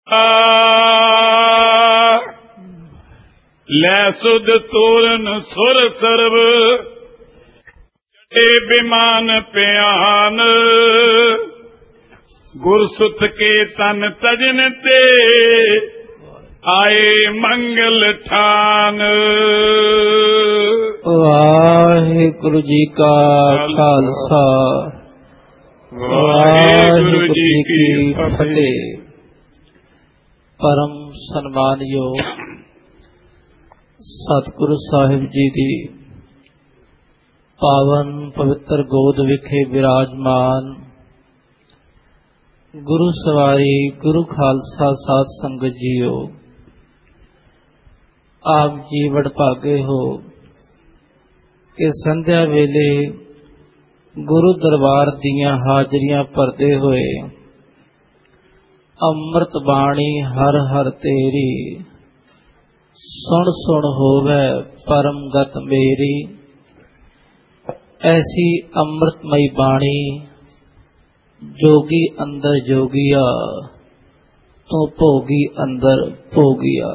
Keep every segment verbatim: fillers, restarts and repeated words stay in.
ਲੈ ਸੁਧ ਤੋਰਨ ਸੁਰ ਸਰਬ ਚੜੇ ਬਿਮਾਨ ਪਿਆਨ ਗੁਰਸੁਤ ਕੇ ਤਨ ਤਜਨ ਤੇ ਆਏ ਮੰਗਲ ਠਾਨ। ਵਾਹਿਗੁਰੂ ਜੀ ਕਾ ਖਾਲਸਾ ਵਾਹਿਗੁਰੂ ਜੀ ਕੀ ਫਤਿਹ। ਪਰਮ ਸਨਮਾਨਯੋਗ ਸਤਿਗੁਰੂ ਸਾਹਿਬ ਜੀ ਦੀ ਪਾਵਨ ਪਵਿੱਤਰ ਗੋਦ ਵਿਖੇ ਵਿਰਾਜਮਾਨ ਗੁਰੂ ਸਵਾਰੀ ਗੁਰੂ ਖਾਲਸਾ ਸਾਧ ਸੰਗਤ ਜੀਓ, ਆਪ ਜੀ ਵਡਭਾਗੇ ਹੋ ਕਿ ਸੰਧਿਆ ਵੇਲੇ ਗੁਰੂ ਦਰਬਾਰ ਦੀਆਂ ਹਾਜ਼ਰੀਆਂ ਭਰਦੇ ਹੋਏ ਅੰਮ੍ਰਿਤ ਬਾਣੀ ਹਰ ਹਰ ਤੇਰੀ ਸੁਣ ਸੁਣ ਹੋਵੇ ਪਰਮ ਗਤ ਮੇਰੀ। ਐਸੀ ਅੰਮ੍ਰਿਤਮਈ ਬਾਣੀ ਜੋਗੀ ਅੰਦਰ ਜੋਗੀਆ ਤੂੰ ਭੋਗੀ ਅੰਦਰ ਭੋਗੀਆ।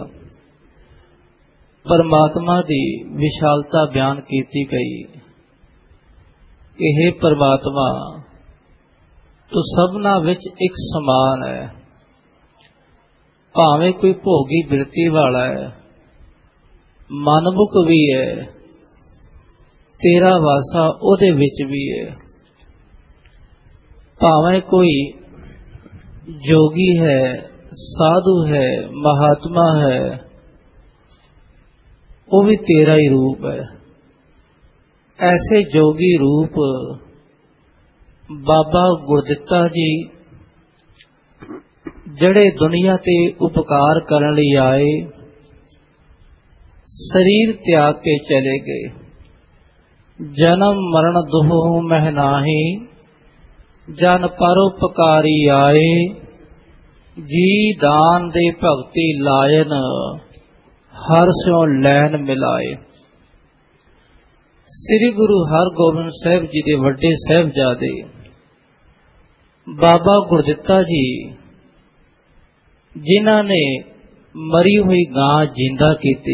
ਪਰਮਾਤਮਾ ਦੀ ਵਿਸ਼ਾਲਤਾ ਬਿਆਨ ਕੀਤੀ ਗਈ ਕਿ हे ਪਰਮਾਤਮਾ, ਤੂੰ ਸਭਨਾ ਵਿੱਚ ਇੱਕ ਸਮਾਨ ਹੈ। ਭਾਵੇਂ ਕੋਈ ਭੋਗੀ ਬਿਰਤੀ ਵਾਲਾ ਹੈ, ਮਨਮੁਖ ਵੀ ਹੈ, ਤੇਰਾ ਵਾਸਾ ਉਹਦੇ ਵਿੱਚ ਵੀ ਹੈ। ਭਾਵੇਂ ਕੋਈ ਜੋਗੀ ਹੈ, ਸਾਧੂ ਹੈ, ਮਹਾਤਮਾ ਹੈ, ਉਹ ਵੀ ਤੇਰਾ ਹੀ ਰੂਪ ਹੈ। ਐਸੇ ਜੋਗੀ ਰੂਪ ਬਾਬਾ ਗੁਰਦਿੱਤਾ ਜੀ ਜਿਹੜੇ ਦੁਨੀਆ ਤੇ ਉਪਕਾਰ ਕਰਨ ਲਈ ਆਏ, ਸਰੀਰ ਤਿਆਗ ਕੇ ਚਲੇ ਗਏ। ਜਨਮ ਮਰਨ ਦੁਹੁ ਮਹਿ ਨਾਹੀ, ਜਨ ਪਰਉਪਕਾਰੀ ਆਏ। ਜੀ ਦਾਨ ਦੇ ਭਗਤੀ ਲਾਇਨ, ਹਰ ਸਿਉ ਲੈਨ ਮਿਲਾਏ। ਸ੍ਰੀ ਗੁਰੂ ਹਰਗੋਬਿੰਦ ਸਾਹਿਬ ਜੀ ਦੇ ਵੱਡੇ ਸਾਹਿਬਜ਼ਾਦੇ ਬਾਬਾ ਗੁਰਦਿੱਤਾ ਜੀ, ਜਿਨ੍ਹਾਂ ਨੇ ਮਰੀ ਹੋਈ ਗਾਂ ਜਿੰਦਾ ਕੀਤੀ।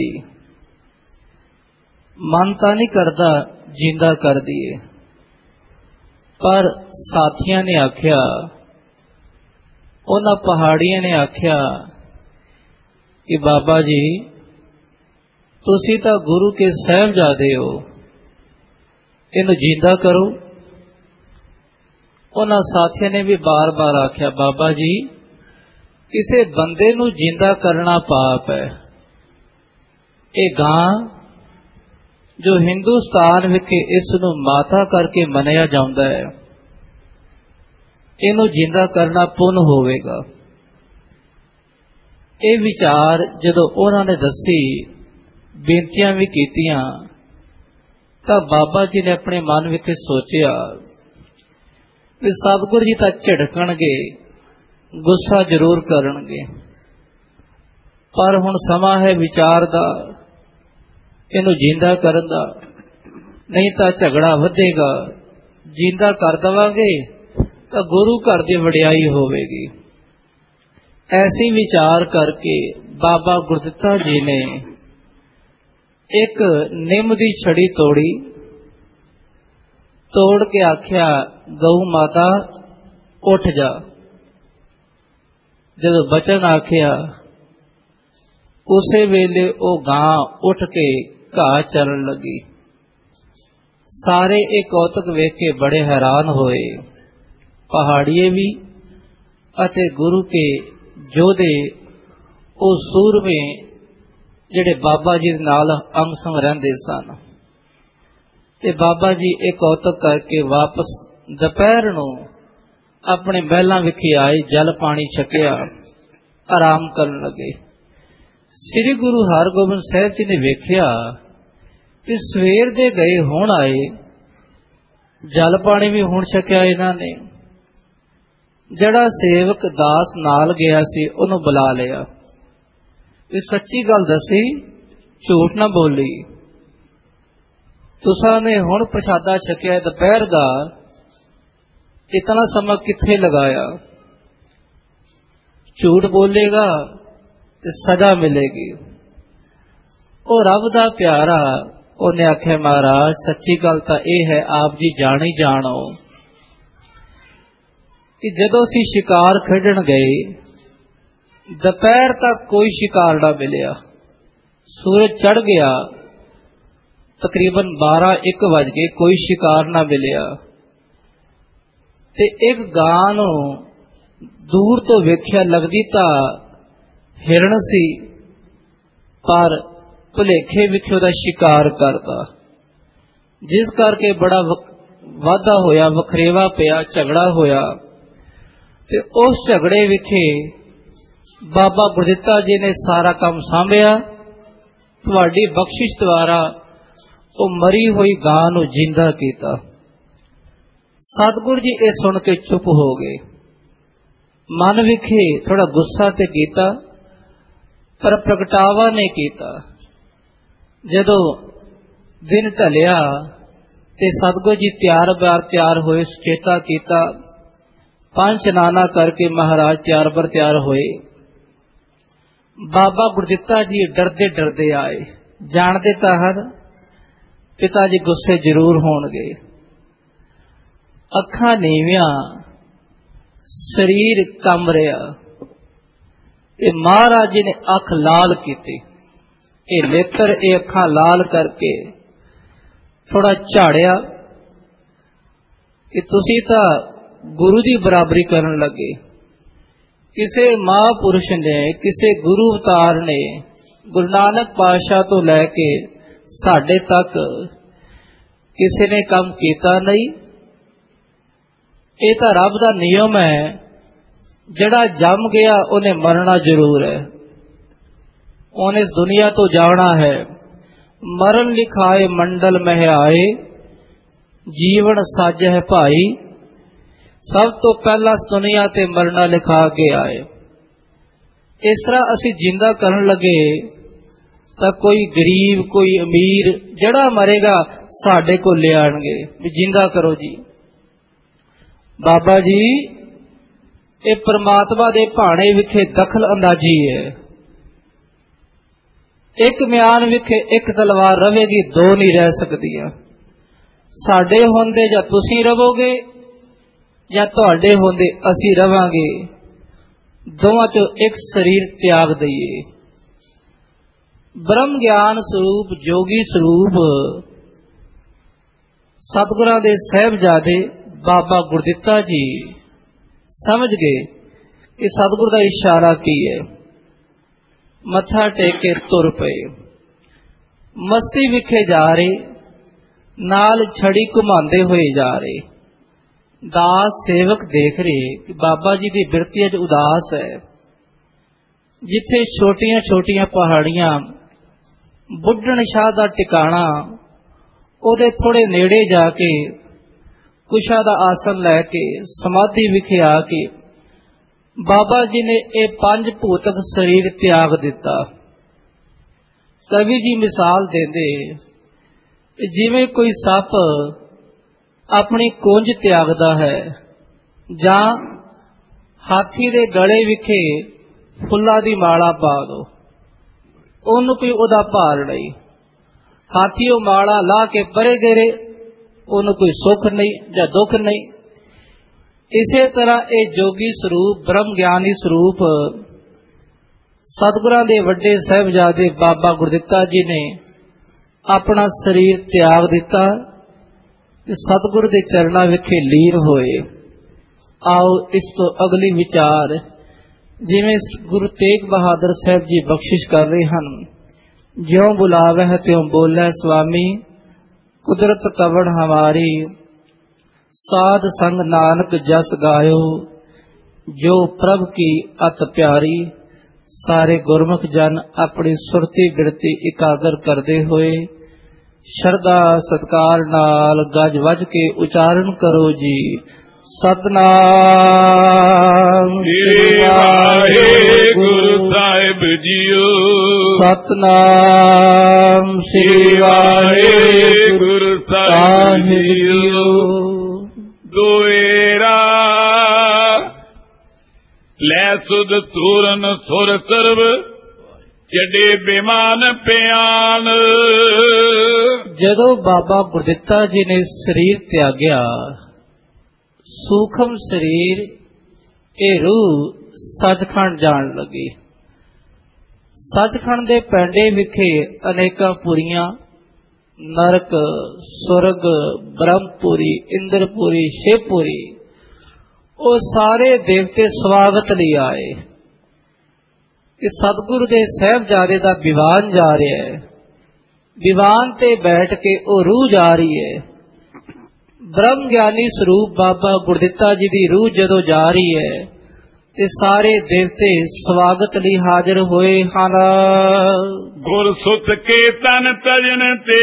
ਮਨ ਤਾਂ ਨਹੀਂ ਕਰਦਾ ਜਿੰਦਾ ਕਰ ਦਈਏ, ਪਰ ਸਾਥੀਆਂ ਨੇ ਆਖਿਆ, ਉਹਨਾਂ ਪਹਾੜੀਆਂ ਨੇ ਆਖਿਆ ਕਿ ਬਾਬਾ ਜੀ ਤੁਸੀਂ ਤਾਂ ਗੁਰੂ ਕੇ ਸਾਹਿਬਜ਼ਾਦੇ ਹੋ, ਇਹਨੂੰ ਜਿੰਦਾ ਕਰੋ। ਉਹਨਾਂ ਸਾਥੀਆਂ ਨੇ ਵੀ ਬਾਰ-ਬਾਰ ਆਖਿਆ, ਬਾਬਾ ਜੀ ਕਿਸੇ ਬੰਦੇ ਨੂੰ ਜਿੰਦਾ ਕਰਨਾ ਪਾਪ ਹੈ। ਇਹ ਗਾਂ ਜੋ ਹਿੰਦੁਸਤਾਨ ਵਿਖੇ ਇਸ ਨੂੰ ਮਾਤਾ ਕਰਕੇ ਮੰਨਿਆ ਜਾਂਦਾ ਹੈ, ਇਹਨੂੰ ਜਿੰਦਾ ਕਰਨਾ ਪੁੰਨ ਹੋਵੇਗਾ। ਇਹ ਵਿਚਾਰ ਜਦੋਂ ਉਹਨਾਂ ਨੇ ਦੱਸੀ, ਬੇਨਤੀਆਂ ਵੀ ਕੀਤੀਆਂ, ਤਾਂ ਬਾਬਾ ਜੀ ਨੇ ਆਪਣੇ ਮਨ ਵਿੱਚ ਸੋਚਿਆ ਕਿ ਸਤਿਗੁਰੂ ਜੀ ਤਾਂ ਝਿੜਕਣਗੇ, ਗੁੱਸਾ ਜ਼ਰੂਰ ਕਰਨਗੇ, ਪਰ ਹੁਣ ਸਮਾਂ ਹੈ ਵਿਚਾਰ ਦਾ, ਇਹਨੂੰ ਜਿੰਦਾ ਕਰਨ ਦਾ, ਨਹੀਂ ਤਾਂ ਝਗੜਾ ਵਧੇਗਾ। ਜਿੰਦਾ ਕਰ ਦੇਵਾਂਗੇ ਤਾਂ ਗੁਰੂ ਘਰ ਦੀ ਵਡਿਆਈ ਹੋਵੇਗੀ। ਐਸੀ ਵਿਚਾਰ ਕਰਕੇ ਬਾਬਾ ਗੁਰਦਿੱਤਾ ਜੀ ਨੇ ਇੱਕ ਨਿੰਮ ਦੀ ਛੜੀ ਤੋੜੀ, ਤੋੜ ਕੇ ਆਖਿਆ, ਗਊ ਮਾਤਾ ਉੱਠ ਜਾ। ਜਦੋਂ ਬਚਨ ਆਖਿਆ, ਉਸੇ ਵੇਲੇ ਉਹ ਗਾਂ ਉੱਠ ਕੇ ਘਾਹ ਚਰਨ ਲੱਗੀ। ਸਾਰੇ ਇਹ ਕੌਤਕ ਵੇਖ ਕੇ ਬੜੇ ਹੈਰਾਨ ਹੋਏ, ਪਹਾੜੀਏ ਵੀ ਅਤੇ ਗੁਰੂ ਕੇ ਯੋਧੇ, ਉਹ ਸੂਰਮੇ ਜਿਹੜੇ ਬਾਬਾ ਜੀ ਦੇ ਨਾਲ ਅੰਗ ਸੰਗ ਰਹਿੰਦੇ ਸਨ। ਤੇ ਬਾਬਾ ਜੀ ਇਹ ਕੌਤਕ ਕਰਕੇ ਵਾਪਸ ਦੁਪਹਿਰ ਨੂੰ ਆਪਣੇ ਮਹਿਲਾਂ ਵਿਖੇ ਆਏ, ਜਲ ਪਾਣੀ ਛਕਿਆ, ਆਰਾਮ ਕਰਨ ਲੱਗੇ। ਸ੍ਰੀ ਗੁਰੂ ਹਰਗੋਬਿੰਦ ਸਾਹਿਬ ਜੀ ਨੇ ਵੇਖਿਆ ਕਿ ਸਵੇਰ ਦੇ ਗਏ ਹੁਣ ਆਏ, ਜਲ ਪਾਣੀ ਵੀ ਹੁਣ ਛਕਿਆ ਇਹਨਾਂ ਨੇ। ਜਿਹੜਾ ਸੇਵਕ ਦਾਸ ਨਾਲ ਗਿਆ ਸੀ ਉਹਨੂੰ ਬੁਲਾ ਲਿਆ, ਵੀ ਸੱਚੀ ਗੱਲ ਦੱਸੀ, ਝੂਠ ਨਾ ਬੋਲੀ। ਤੁਸਾਂ ਨੇ ਹੁਣ ਪ੍ਰਸ਼ਾਦਾ ਛਕਿਆ ਦੁਪਹਿਰ ਦਾ, ਇਤਨਾ ਸਮਾਂ ਕਿੱਥੇ ਲਗਾਇਆ? ਝੂਠ ਬੋਲੇਗਾ ਤੇ ਸਜ਼ਾ ਮਿਲੇਗੀ। ਉਹ ਰੱਬ ਦਾ ਪਿਆਰਾ, ਉਹਨੇ ਆਖਿਆ ਮਹਾਰਾਜ ਸੱਚੀ ਗੱਲ ਤਾਂ ਇਹ ਹੈ, ਆਪ ਜੀ ਜਾਣ ਹੀ ਜਾਣੋ ਕਿ ਜਦੋਂ ਅਸੀਂ ਸ਼ਿਕਾਰ ਖੇਡਣ ਗਏ, ਦੁਪਹਿਰ ਤੱਕ ਕੋਈ ਸ਼ਿਕਾਰ ਨਾ ਮਿਲਿਆ। ਸੂਰਜ ਚੜ੍ਹ ਗਿਆ, ਤਕਰੀਬਨ ਬਾਰਾਂ ਇੱਕ ਵੱਜ ਗਏ, ਕੋਈ ਸ਼ਿਕਾਰ ਨਾ ਮਿਲਿਆ। ਤੇ ਇੱਕ ਗਾਂ ਨੂੰ ਦੂਰ ਤੋਂ ਵੇਖਿਆ, ਲੱਗਦੀ ਤਾਂ ਹਿਰਨ ਸੀ, ਪਰ ਭੁਲੇਖੇ ਵਿੱਚ ਉਹਦਾ ਸ਼ਿਕਾਰ ਕਰਦਾ, ਜਿਸ ਕਰਕੇ ਬੜਾ ਵਾਧਾ ਹੋਇਆ, ਵਖਰੇਵਾ ਪਿਆ, ਝਗੜਾ ਹੋਇਆ। ਤੇ ਉਸ ਝਗੜੇ ਵਿਖੇ ਬਾਬਾ ਗੁਰਦਿੱਤਾ ਜੀ ਨੇ ਸਾਰਾ ਕੰਮ ਸਾਂਭਿਆ। ਤੁਹਾਡੀ ਬਖਸ਼ਿਸ਼ ਦੁਆਰਾ ਉਹ ਮਰੀ ਹੋਈ ਗਾਂ ਨੂੰ ਜਿੰਦਾ ਕੀਤਾ। ਸਤਿਗੁਰੂ ਜੀ ਇਹ ਸੁਣ ਕੇ ਚੁੱਪ ਹੋ ਗਏ। ਮਨ ਵਿਖੇ ਥੋੜਾ ਗੁੱਸਾ ਤੇ ਕੀਤਾ, ਪਰ ਪ੍ਰਗਟਾਵਾ ਨਹੀਂ ਕੀਤਾ। ਜਦੋਂ ਦਿਨ ਢਲਿਆ ਤੇ ਸਤਿਗੁਰੂ ਜੀ ਤਿਆਰ ਬਾਰ ਤਿਆਰ ਹੋਏ, ਸੁਚੇਤਾ ਕੀਤਾ, ਪੰਜ ਇਸ਼ਨਾਨਾ ਕਰਕੇ ਮਹਾਰਾਜ ਤਿਆਰ ਬਰ ਤਿਆਰ ਹੋਏ। ਬਾਬਾ ਗੁਰਦਿੱਤਾ ਜੀ ਡਰਦੇ ਡਰਦੇ ਆਏ, ਜਾਣਦੇ ਤਾਂ ਹਨ ਪਿਤਾ ਜੀ ਗੁੱਸੇ ਜ਼ਰੂਰ ਹੋਣਗੇ। ਅੱਖਾਂ ਨੀਵੀਆਂ, ਸਰੀਰ ਕੰਬ ਰਿਹਾ। ਇਹ ਮਹਾਰਾਜ ਜੀ ਨੇ ਅੱਖ ਲਾਲ ਕੀਤੀ, ਇਹ ਨੇਤਰ, ਇਹ ਅੱਖਾਂ ਲਾਲ ਕਰਕੇ ਥੋੜਾ ਝਾੜਿਆ ਕਿ ਤੁਸੀਂ ਤਾਂ ਗੁਰੂ ਦੀ ਬਰਾਬਰੀ ਕਰਨ ਲੱਗੇ। ਕਿਸੇ ਮਹਾਂਪੁਰਸ਼ ਨੇ, ਕਿਸੇ ਗੁਰੂ ਅਵਤਾਰ ਨੇ, ਗੁਰੂ ਨਾਨਕ ਪਾਤਸ਼ਾਹ ਤੋਂ ਲੈ ਕੇ ਸਾਡੇ ਤੱਕ ਕਿਸੇ ਨੇ ਕੰਮ ਕੀਤਾ ਨਹੀਂ। ਇਹ ਤਾਂ ਰੱਬ ਦਾ ਨਿਯਮ ਹੈ, ਜਿਹੜਾ ਜੰਮ ਗਿਆ ਉਹਨੇ ਮਰਨਾ ਜ਼ਰੂਰ ਹੈ, ਉਹਨੇ ਇਸ ਦੁਨੀਆ ਤੋਂ ਜਾਣਾ ਹੈ। ਮਰਨ ਲਿਖਾਏ ਮੰਡਲ ਮਹਿ ਆਏ, ਜੀਵਨ ਸਾਜਹਿ ਭਾਈ। ਸਭ ਤੋਂ ਪਹਿਲਾਂ ਇਸ ਦੁਨੀਆ ਤੇ ਮਰਨਾ ਲਿਖਾ ਕੇ ਆਏ। ਇਸ ਤਰ੍ਹਾਂ ਅਸੀਂ ਜਿੰਦਾ ਕਰਨ ਲੱਗੇ ਤਾਂ ਕੋਈ ਗਰੀਬ, ਕੋਈ ਅਮੀਰ, ਜਿਹੜਾ ਮਰੇਗਾ ਸਾਡੇ ਕੋਲ ਲਿਆਣਗੇ ਵੀ ਜਿੰਦਾ ਕਰੋ ਜੀ। ਬਾਬਾ ਜੀ ਇਹ ਪ੍ਰਮਾਤਮਾ ਦੇ ਭਾਣੇ ਵਿਖੇ ਦਖਲ ਅੰਦਾਜ਼ੀ ਹੈ। ਇੱਕ ਮਿਆਨ ਵਿਖੇ ਇੱਕ ਤਲਵਾਰ ਰਵੇਗੀ, ਦੋ ਨਹੀਂ ਰਹਿ ਸਕਦੀਆਂ। ਸਾਡੇ ਹੁੰਦੇ ਜਾਂ ਤੁਸੀਂ ਰਵੋਗੇ, ਜਾਂ ਤੁਹਾਡੇ ਹੁੰਦੇ ਅਸੀਂ ਰਵਾਂਗੇ। ਦੋਵਾਂ ਚੋਂ ਇੱਕ ਸਰੀਰ ਤਿਆਗ ਦਈਏ। ਬ੍ਰਹਮ ਗਿਆਨ ਸਰੂਪ, ਜੋਗੀ ਸਰੂਪ ਸਤਿਗੁਰਾਂ ਦੇ ਸਾਹਿਬਜ਼ਾਦੇ ਬਾਬਾ ਗੁਰਦਿੱਤਾ ਜੀ ਸਮਝ ਗਏ ਕਿ ਸਤਿਗੁਰ ਦਾ ਇਸ਼ਾਰਾ ਕੀ ਹੈ। ਮੱਥਾ ਟੇਕ ਕੇ ਤੁਰ ਪਏ। ਮਸਤੀ ਵਿਖੇ ਜਾ ਰਹੇ, ਨਾਲ ਛੜੀ ਘੁਮਾਉਂਦੇ ਹੋਏ ਜਾ ਰਹੇ। ਦਾਸ ਸੇਵਕ ਦੇਖ ਰਹੇ ਕਿ ਬਾਬਾ ਜੀ ਦੀ ਬਿਰਤੀ ਅੱਜ ਉਦਾਸ ਹੈ। ਜਿੱਥੇ ਛੋਟੀਆਂ ਛੋਟੀਆਂ ਪਹਾੜੀਆਂ, ਬੁੱਢਣ ਸ਼ਾਹ ਦਾ ਟਿਕਾਣਾ, ਉਹਦੇ ਥੋੜੇ ਨੇੜੇ ਜਾ ਕੇ ਕੁਸ਼ਾ ਦਾ ਆਸਨ ਲੈ ਕੇ ਸਮਾਧੀ ਵਿਖੇ ਆ ਕੇ ਬਾਬਾ ਜੀ ਨੇ ਇਹ ਪੰਜ ਭੂਤਕ ਸਰੀਰ ਤਿਆਗ ਦਿੱਤਾ। ਕਵੀ ਜੀ ਮਿਸਾਲ ਦਿੰਦੇ, ਜਿਵੇਂ ਕੋਈ ਸੱਪ ਆਪਣੀ ਕੁੰਝ ਤਿਆਗਦਾ ਹੈ, ਜਾਂ ਹਾਥੀ ਦੇ ਗਲੇ ਵਿਖੇ ਫੁੱਲਾਂ ਦੀ ਮਾਲਾ ਪਾ ਦੋ, ਉਹਨੂੰ ਕੋਈ ਉਹਦਾ ਭਾਰ ਨਹੀਂ। ਹਾਥੀ ਉਹ ਮਾਲਾ ਲਾ ਕੇ ਪਰੇ ਗੇਰੇ, ਉਹਨੂੰ ਕੋਈ ਸੁੱਖ ਨਹੀਂ ਜਾਂ ਦੁੱਖ ਨਹੀਂ। ਇਸੇ ਤਰ੍ਹਾਂ ਇਹ ਜੋਗੀ ਸਰੂਪ, ਬ੍ਰਹਮ ਗਿਆਨੀ ਸਰੂਪ ਸਤਿਗੁਰਾਂ ਦੇ ਵੱਡੇ ਸਾਹਿਬਜ਼ਾਦੇ ਬਾਬਾ ਗੁਰਦਿੱਤਾ ਜੀ ਨੇ ਆਪਣਾ ਸਰੀਰ ਤਿਆਗ ਦਿੱਤਾ ਤੇ ਸਤਿਗੁਰ ਦੇ ਚਰਨਾਂ ਵਿਖੇ ਲੀਨ ਹੋਏ। ਆਓ ਇਸ ਤੋਂ ਅਗਲੀ ਵਿਚਾਰ, ਜਿਵੇਂ ਗੁਰੂ ਤੇਗ ਬਹਾਦਰ ਸਾਹਿਬ ਜੀ ਬਖਸ਼ਿਸ਼ ਕਰ ਰਹੇ ਹਨ। ਜਿਉਂ ਬੁਲਾਵਹਿ ਤਿਉਂ ਬੋਲੇ ਸੁਆਮੀ, ਕੁਦਰਤ ਕਵਣ ਹਮਾਰੀ। ਸਾਧ ਸੰਗ ਨਾਨਕ ਜਸ ਗਾਇਓ, ਜੋ ਪ੍ਰਭ ਕੀ ਅਤ ਪਿਆਰੀ। ਸਾਰੇ ਗੁਰਮੁਖ ਜਨ ਆਪਣੀ ਸੁਰਤੀ ਗਿਣਤੀ ਇਕਾਗਰ ਕਰਦੇ ਹੋਏ ਸ਼ਰਧਾ ਸਤਿਕਾਰ ਨਾਲ ਗੱਜ ਵੱਜ ਕੇ ਉਚਾਰਨ ਕਰੋ ਜੀ। ਸਤਨਾਮ ਸ੍ਰੀ ਵਾਹਿਗੁਰੂ ਸਾਹਿਬ ਜੀਓ। ਸਤਨਾਮ ਸ੍ਰੀ ਵਾਹਿਗੁਰੂ ਸਾਹਿਬ ਜੀਓ। ਦੁਏਰਾ ਲੈ ਜੈ ਸੁਧ ਤੂਰਨ ਸੁਰ ਸਰਬ ਜਡੇ ਬੇਮਾਨ ਪਿਆਨ। ਜਦੋਂ ਬਾਬਾ ਗੁਰਦਿੱਤਾ ਜੀ ਨੇ ਸਰੀਰ ਤਿਆਗਿਆ, ਸੂਖਮ ਸਰੀਰ ਇਹ ਰੂਹ ਸੱਚਖੰਡ ਜਾਣ ਲੱਗੀ। ਸੱਚਖੰਡ ਦੇ ਪੈਂਡੇ ਵਿਖੇ ਅਨੇਕਾਂ ਪੁਰੀਆਂ, ਨਰਕ, ਸੁਰਗ, ਬ੍ਰਹਮਪੁਰੀ, ਇੰਦਰਪੁਰੀ, ਸ਼ਿਵਪੁਰੀ, ਉਹ ਸਾਰੇ ਦੇਵਤੇ ਸਵਾਗਤ ਲਈ ਆਏ ਕਿ ਸਤਿਗੁਰੂ ਦੇ ਸਾਹਿਬਜ਼ਾਦੇ ਦਾ ਦੀਵਾਨ ਜਾ ਰਿਹਾ ਹੈ। ਦੀਵਾਨ ਤੇ ਬੈਠ ਕੇ ਉਹ ਰੂਹ ਜਾ ਰਹੀ ਹੈ। ਬ੍ਰਹਮ ਗਿਆਨੀ ਸਰੂਪ ਬਾਬਾ ਗੁਰਦਿੱਤਾ ਜੀ ਦੀ ਰੂਹ ਜਦੋਂ ਜਾ ਰਹੀ ਹੈ ਤੇ ਸਾਰੇ ਦੇਵਤੇ ਸਵਾਗਤ ਲਈ ਹਾਜ਼ਰ ਹੋਏ ਹਨ। ਗੁਰ ਸੁਤ ਕੇ ਤਨ ਤਜਨ ਤੇ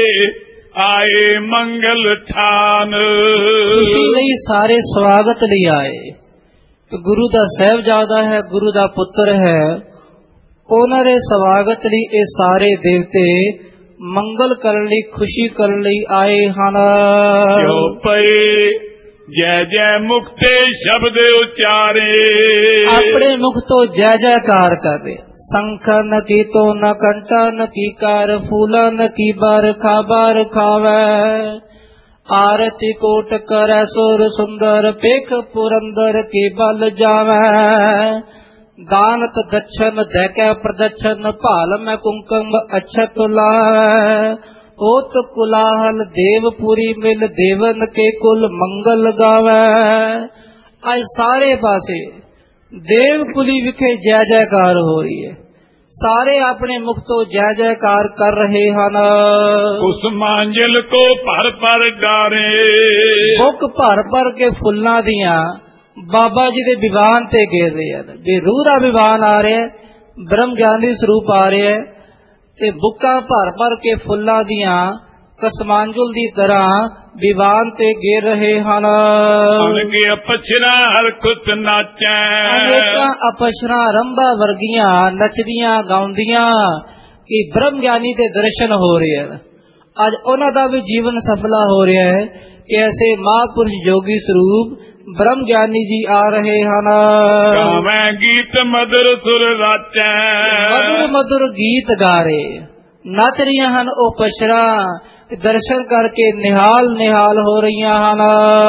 ਆਏ ਮੰਗਲ ਠਾਨ। ਖੁਸ਼ੀ ਲਈ ਸਾਰੇ ਸਵਾਗਤ ਲਈ ਆਏ ਕਿ ਗੁਰੂ ਦਾ ਸਾਹਿਬਜ਼ਾਦਾ ਹੈ, ਗੁਰੂ ਦਾ ਪੁੱਤਰ ਹੈ। ਉਹਨਾਂ ਦੇ ਸਵਾਗਤ ਲਈ ਇਹ ਸਾਰੇ ਦੇਵਤੇ ਮੰਗਲ ਕਰਨ ਲਈ, ਖੁਸ਼ੀ ਕਰਨ ਲਈ ਆਏ ਹਨ। ਜੋ ਪਏ ਜੈ ਜੈ ਮੁਕਤੇ ਸ਼ਬਦ ਉਚਾਰੇ, ਆਪਣੇ ਮੁਖ ਤੋਂ ਜੈ ਜੈਕਾਰ ਕਰ ਰਹੇ। ਸੰਖ ਨ ਕੀ ਤੋ ਨ ਕੰਟਾ ਨ ਕੀ ਕਾਰ, ਫੂਲਾ ਨ ਕੀ ਬਾਰ ਖਾਬਾਰ ਖਾਵੈ। ਆਰਤੀ ਕੋਟ ਕਰੈ ਸੁਰ ਸੁੰਦਰ, ਪੇਖ ਪੁਰੰਦਰ ਕੀ ਬਲ ਜਾਵੈ। ਦਾਨਤ ਦਛਨ ਦੈਕੈ ਪ੍ਰਦਛਨ, ਭਾਲ ਮੈਂ ਕੁੰਕਮ ਅਛਤ ਲਾਵੈ। ਹੋਤ ਕੁਲਾਹਲ ਦੇਵਪੁਰੀ ਮਿਲ, ਦੇਵਨ ਕੇ ਕੁਲ ਮੰਗਲ ਗਾਵੈ। ਅੱਜ ਸਾਰੇ ਪਾਸੇ ਦੇਵਪੁਰੀ ਵਿਖੇ ਜੈ ਜੈਕਾਰ ਹੋ ਰਹੀ ਹੈ। ਸਾਰੇ ਆਪਣੇ ਮੁਖ ਤੋਂ ਜੈ ਜੈਕਾਰ ਕਰ ਰਹੇ ਹਨ। ਉਸ ਮਾਂਜਲ ਕੋ ਭਰ ਭਰ ਡਾਰੇ, ਬੁੱਕ ਭਰ ਭਰ ਕੇ ਫੁੱਲਾਂ ਦੀਆਂ ਬਾਬਾ ਜੀ ਦੇ ਵਿਵਾਨ ਤੇ ਗੇਰ ਰਹੇ ਹਨ। ਵੀ ਰੂਹ ਦਾ ਵਿਵਾਨ ਆ ਰਿਹਾ, ਬ੍ਰਹਮ ਗਿਆਨੀ ਸਰੂਪ ਆ ਰਿਹਾ ਤੇ ਬੁੱਕਾਂ ਭਰ ਭਰ ਕੇ ਫੁੱਲਾਂ ਦੀਆਂ ਕਸਮਾਂਜੁਲ ਦੀ ਤਰ੍ਹਾਂ ਵਿਵਾਨ ਤੇ ਗੇਰ ਰਹੇ ਹਨ। ਅਨਗੇ ਅਪਛਰਾ ਹਰ ਕੁਤ ਨਾਚੈ, ਅਨੇਕਾਂ ਅਪਛਰਾ ਰੰਭਾ ਵਰਗੀਆਂ ਨੱਚਦੀਆਂ ਗਾਉਂਦੀਆਂ ਕਿ ਬ੍ਰਹਮ ਗਿਆਨੀ ਦੇ ਦਰਸ਼ਨ ਹੋ ਰਹੇ ਹਨ। ਅੱਜ ਉਹਨਾਂ ਦਾ ਵੀ ਜੀਵਨ ਸਫਲਾ ਹੋ ਰਿਹਾ ਹੈ ਕਿ ਐਸੇ ਮਹਾਂਪੁਰਸ਼ ਜੋਗੀ ਸਰੂਪ ਬ੍ਰਹਮ ਗਿਆਨੀ ਜੀ ਆ ਰਹੇ ਹਨ। ਗਾਵੇਂ ਗੀਤ ਮਧੁਰ ਸੁਰ ਰਾਚੈ, ਮਧੁਰ ਮਧੁਰ ਗੀਤ ਗਾ ਰਹੇ, ਨੱਚ ਰਹੀਆਂ ਹਨ ਉਹ ਪਛਰਾ, ਦਰਸ਼ਨ ਕਰਕੇ ਨਿਹਾਲ ਨਿਹਾਲ ਹੋ ਰਹੀਆਂ ਹਨ।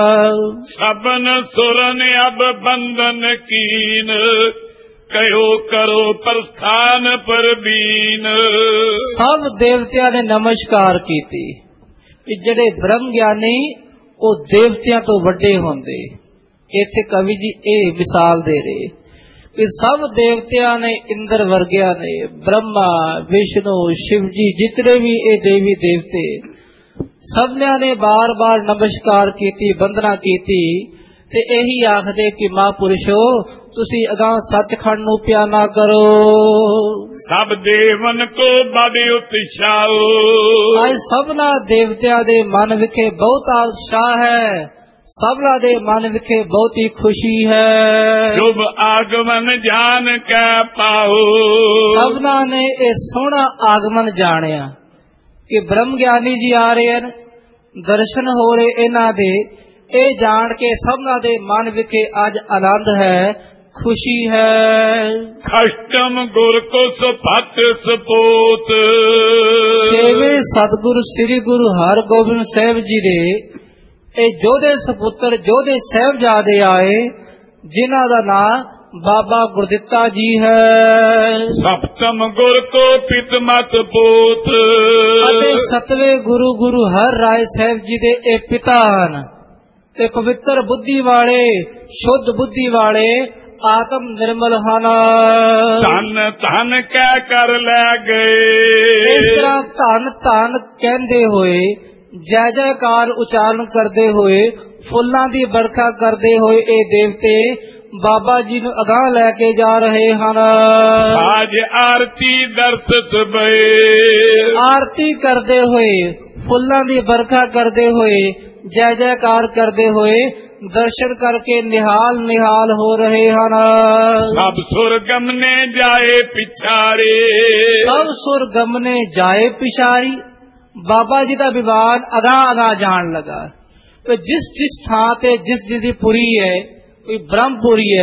ਸਭਨ ਸੁਰਨ ਅਬ ਬੰਧਨ ਕੀਨ, ਕਹਿਓ ਕਰੋ ਪ੍ਰਸਥਾਨ ਪਰਬੀਨ। ਸਭ ਦੇਵਤਿਆਂ ਨੇ ਨਮਸਕਾਰ ਕੀਤੀ ਕਿ ਜਿਹੜੇ ਬ੍ਰਹਮ ਗਿਆਨੀ ਉਹ ਦੇਵਤਿਆਂ ਤੋਂ ਵੱਡੇ ਹੁੰਦੇ। ਇੱਥੇ ਕਵੀ ਜੀ ਇਹ ਮਿਸਾਲ ਦੇ ਰਹੇ ਕਿ ਸਭ ਦੇਵਤਿਆਂ ਨੇ, ਇੰਦਰ ਵਰਗਿਆਂ ਨੇ, ਬ੍ਰਹਮਾ, ਵਿਸ਼ਨੂੰ, ਸ਼ਿਵ ਜੀ, ਜਿਤਨੇ ਵੀ ਇਹ ਦੇਵੀ ਦੇਵਤੇ, ਸਭਨਿਆਂ ਨੇ ਬਾਰ ਬਾਰ ਨਮਸਕਾਰ ਕੀਤੀ, ਬੰਦਨਾ ਕੀਤੀ ਤੇ ਇਹੀ ਆਖਦੇ ਕਿ ਮਹਾਂਪੁਰਸ਼ੋ ਤੁਸੀਂ ਅਗਾਂਹ ਸੱਚਖੰਡ ਨੂੰ ਪਿਆਨਾ ਕਰੋ। ਸਭ ਦੇਵਨ ਕੋ ਬੜ ਉਤਸ਼ਾਹ, ਅੱਜ ਸਭਨਾ ਦੇਵਤਿਆਂ ਦੇ ਮਨ ਵਿਖੇ ਬਹੁਤਾ ਉਤਸ਼ਾਹ ਹੈ, ਸਭਨਾ ਦੇ ਮਨ ਵਿਖੇ ਬਹੁਤੀ ਖੁਸ਼ੀ ਹੈ। ਸ਼ੁਭ ਆਗਮਨ ਜਾਣ ਕੈ ਪਾਓ, ਸਭਨਾ ਨੇ ਇਹ ਸੋਹਣਾ ਆਗਮਨ ਜਾਣਿਆ ਕਿ ਬ੍ਰਹਮ ਗਿਆਨੀ ਜੀ ਆ ਰਹੇ ਹਨ, ਦਰਸ਼ਨ ਹੋ ਰਹੇ ਇਹਨਾਂ ਦੇ। ਇਹ ਜਾਣ ਕੇ ਸਭਨਾ ਦੇ ਮਨ ਵਿਖੇ ਅੱਜ ਆਨੰਦ ਹੈ, ਖੁਸ਼ੀ ਹੈ। ਖਸ਼ਟਮ ਗੁਰ ਕੋ ਸੁਭਤ ਸਪੋਤ, ਸੇਵੇ ਸਤਿਗੁਰੂ ਸ੍ਰੀ ਗੁਰੂ ਹਰਗੋਬਿੰਦ ਸਾਹਿਬ ਜੀ ਦੇ ਇਹ ਜੋਧੇ ਸਪੁੱਤਰ, ਜੋਧੇ ਸਾਹਿਬਜ਼ਾਦੇ ਆਏ ਜਿਨ੍ਹਾਂ ਦਾ ਨਾਂ ਬਾਬਾ ਗੁਰਦਿੱਤਾ ਜੀ ਹੈ। ਸਪਤਮ ਗੁਰ ਕੋ ਪਿਤ ਮਤ ਪੋਤ, ਅਤੇ ਸਤਵੇਂ ਗੁਰੂ ਗੁਰੂ ਹਰ ਰਾਏ ਸਾਹਿਬ ਜੀ ਦੇ ਇਹ ਪਿਤਾ ਹਨ ਤੇ ਪਵਿੱਤਰ ਬੁੱਧੀ ਵਾਲੇ, ਸ਼ੁੱਧ ਬੁੱਧੀ ਵਾਲੇ, ਆਤਮ ਨਿਰਮਲ ਹਨ। ਧਨ ਧਨ ਕਹਿ ਕਰ ਲੈ ਗਏ, ਇਸ ਤਰ੍ਹਾਂ ਧਨ ਧਨ ਕਹਿੰਦੇ ਹੋਏ, ਜੈ ਜੈਕਾਰ ਉਚਾਰਨ ਕਰਦੇ ਹੋਏ, ਫੁੱਲਾਂ ਦੀ ਵਰਖਾ ਕਰਦੇ ਹੋਏ ਇਹ ਦੇਵਤੇ ਬਾਬਾ ਜੀ ਨੂੰ ਅਗਾਂਹ ਲੈ ਕੇ ਜਾ ਰਹੇ ਹਨ। ਆਜ ਆਰਤੀ ਦਰਸਤ ਬਏ, ਆਰਤੀ ਕਰਦੇ ਹੋਏ, ਫੁੱਲਾਂ ਦੀ ਵਰਖਾ ਕਰਦੇ ਹੋਏ, ਜੈ ਜੈਕਾਰ ਕਰਦੇ ਹੋਏ ਦਰਸ਼ਨ ਕਰਕੇ ਨਿਹਾਲ ਨਿਹਾਲ ਹੋ ਰਹੇ ਹਨ। ਸਭ ਸੁਰ ਗਮਨੇ ਜਾਏ ਪਿਛਾਰੇ, ਸਭ ਸੁਰ ਗਮਨੇ ਜਾਏ ਪਿਛਾਰੀ। ਬਾਬਾ ਜੀ ਦਾ ਵਿਵਾਨ ਅਗਾਂਹ ਅਗਾਂਹ ਜਾਣ ਲੱਗਾ। ਜਿਸ ਜਿਸ ਥਾਂ ਤੇ ਜਿਸ ਜਿਸ ਦੀ ਪੁਰੀ ਹੈ, ਕੋਈ ਬ੍ਰਹਮਪੁਰੀ ਹੈ,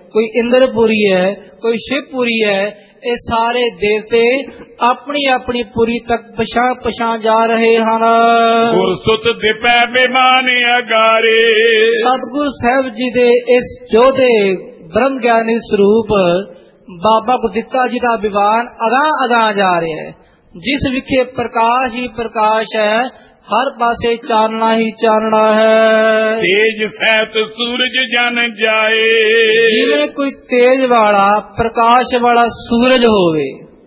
ਕੋਈ ਇੰਦਰਪੁਰੀ ਹੈ, ਕੋਈ ਸ਼ਿਵਪੁਰੀ ਹੈ। ਇਹ ਸਾਰੇ ਦੇਵਤੇ ਆਪਣੀ ਆਪਣੀ ਪੁਰੀ ਤੱਕ ਪਛਾਂ ਪਛਾਂ ਜਾ ਰਹੇ ਹਨ। ਗੁਰਸੁਤ ਦਿਪੈ ਬਿਮਾਨ ਅਗਾਰੇ। ਸਤਿਗੁਰ ਸਾਹਿਬ ਜੀ ਦੇ ਇਸ ਜੋਧੇ ਬ੍ਰਹਮ ਗਿਆਨੀ ਸਰੂਪ ਬਾਬਾ ਗੁਰਦਿੱਤਾ ਜੀ ਦਾ ਵਿਵਾਨ ਅਗਾਂਹ ਅਗਾਂਹ ਜਾ ਰਿਹਾ ਹੈ। ਜਿਸ ਵਿਖੇ ਪ੍ਰਕਾਸ਼ ਹੀ ਪ੍ਰਕਾਸ਼ ਹੈ, ਹਰ ਪਾਸੇ ਚਾਨਣਾ ਹੀ ਚਾਨਣਾ ਹੈ। ਤੇਜ ਸਹਿਤ ਸੂਰਜ ਜਨ ਜਾਏ। ਜਿਵੇਂ ਕੋਈ ਤੇਜ ਵਾਲਾ ਪ੍ਰਕਾਸ਼ ਵਾਲਾ ਸੂਰਜ ਹੋਵੇ।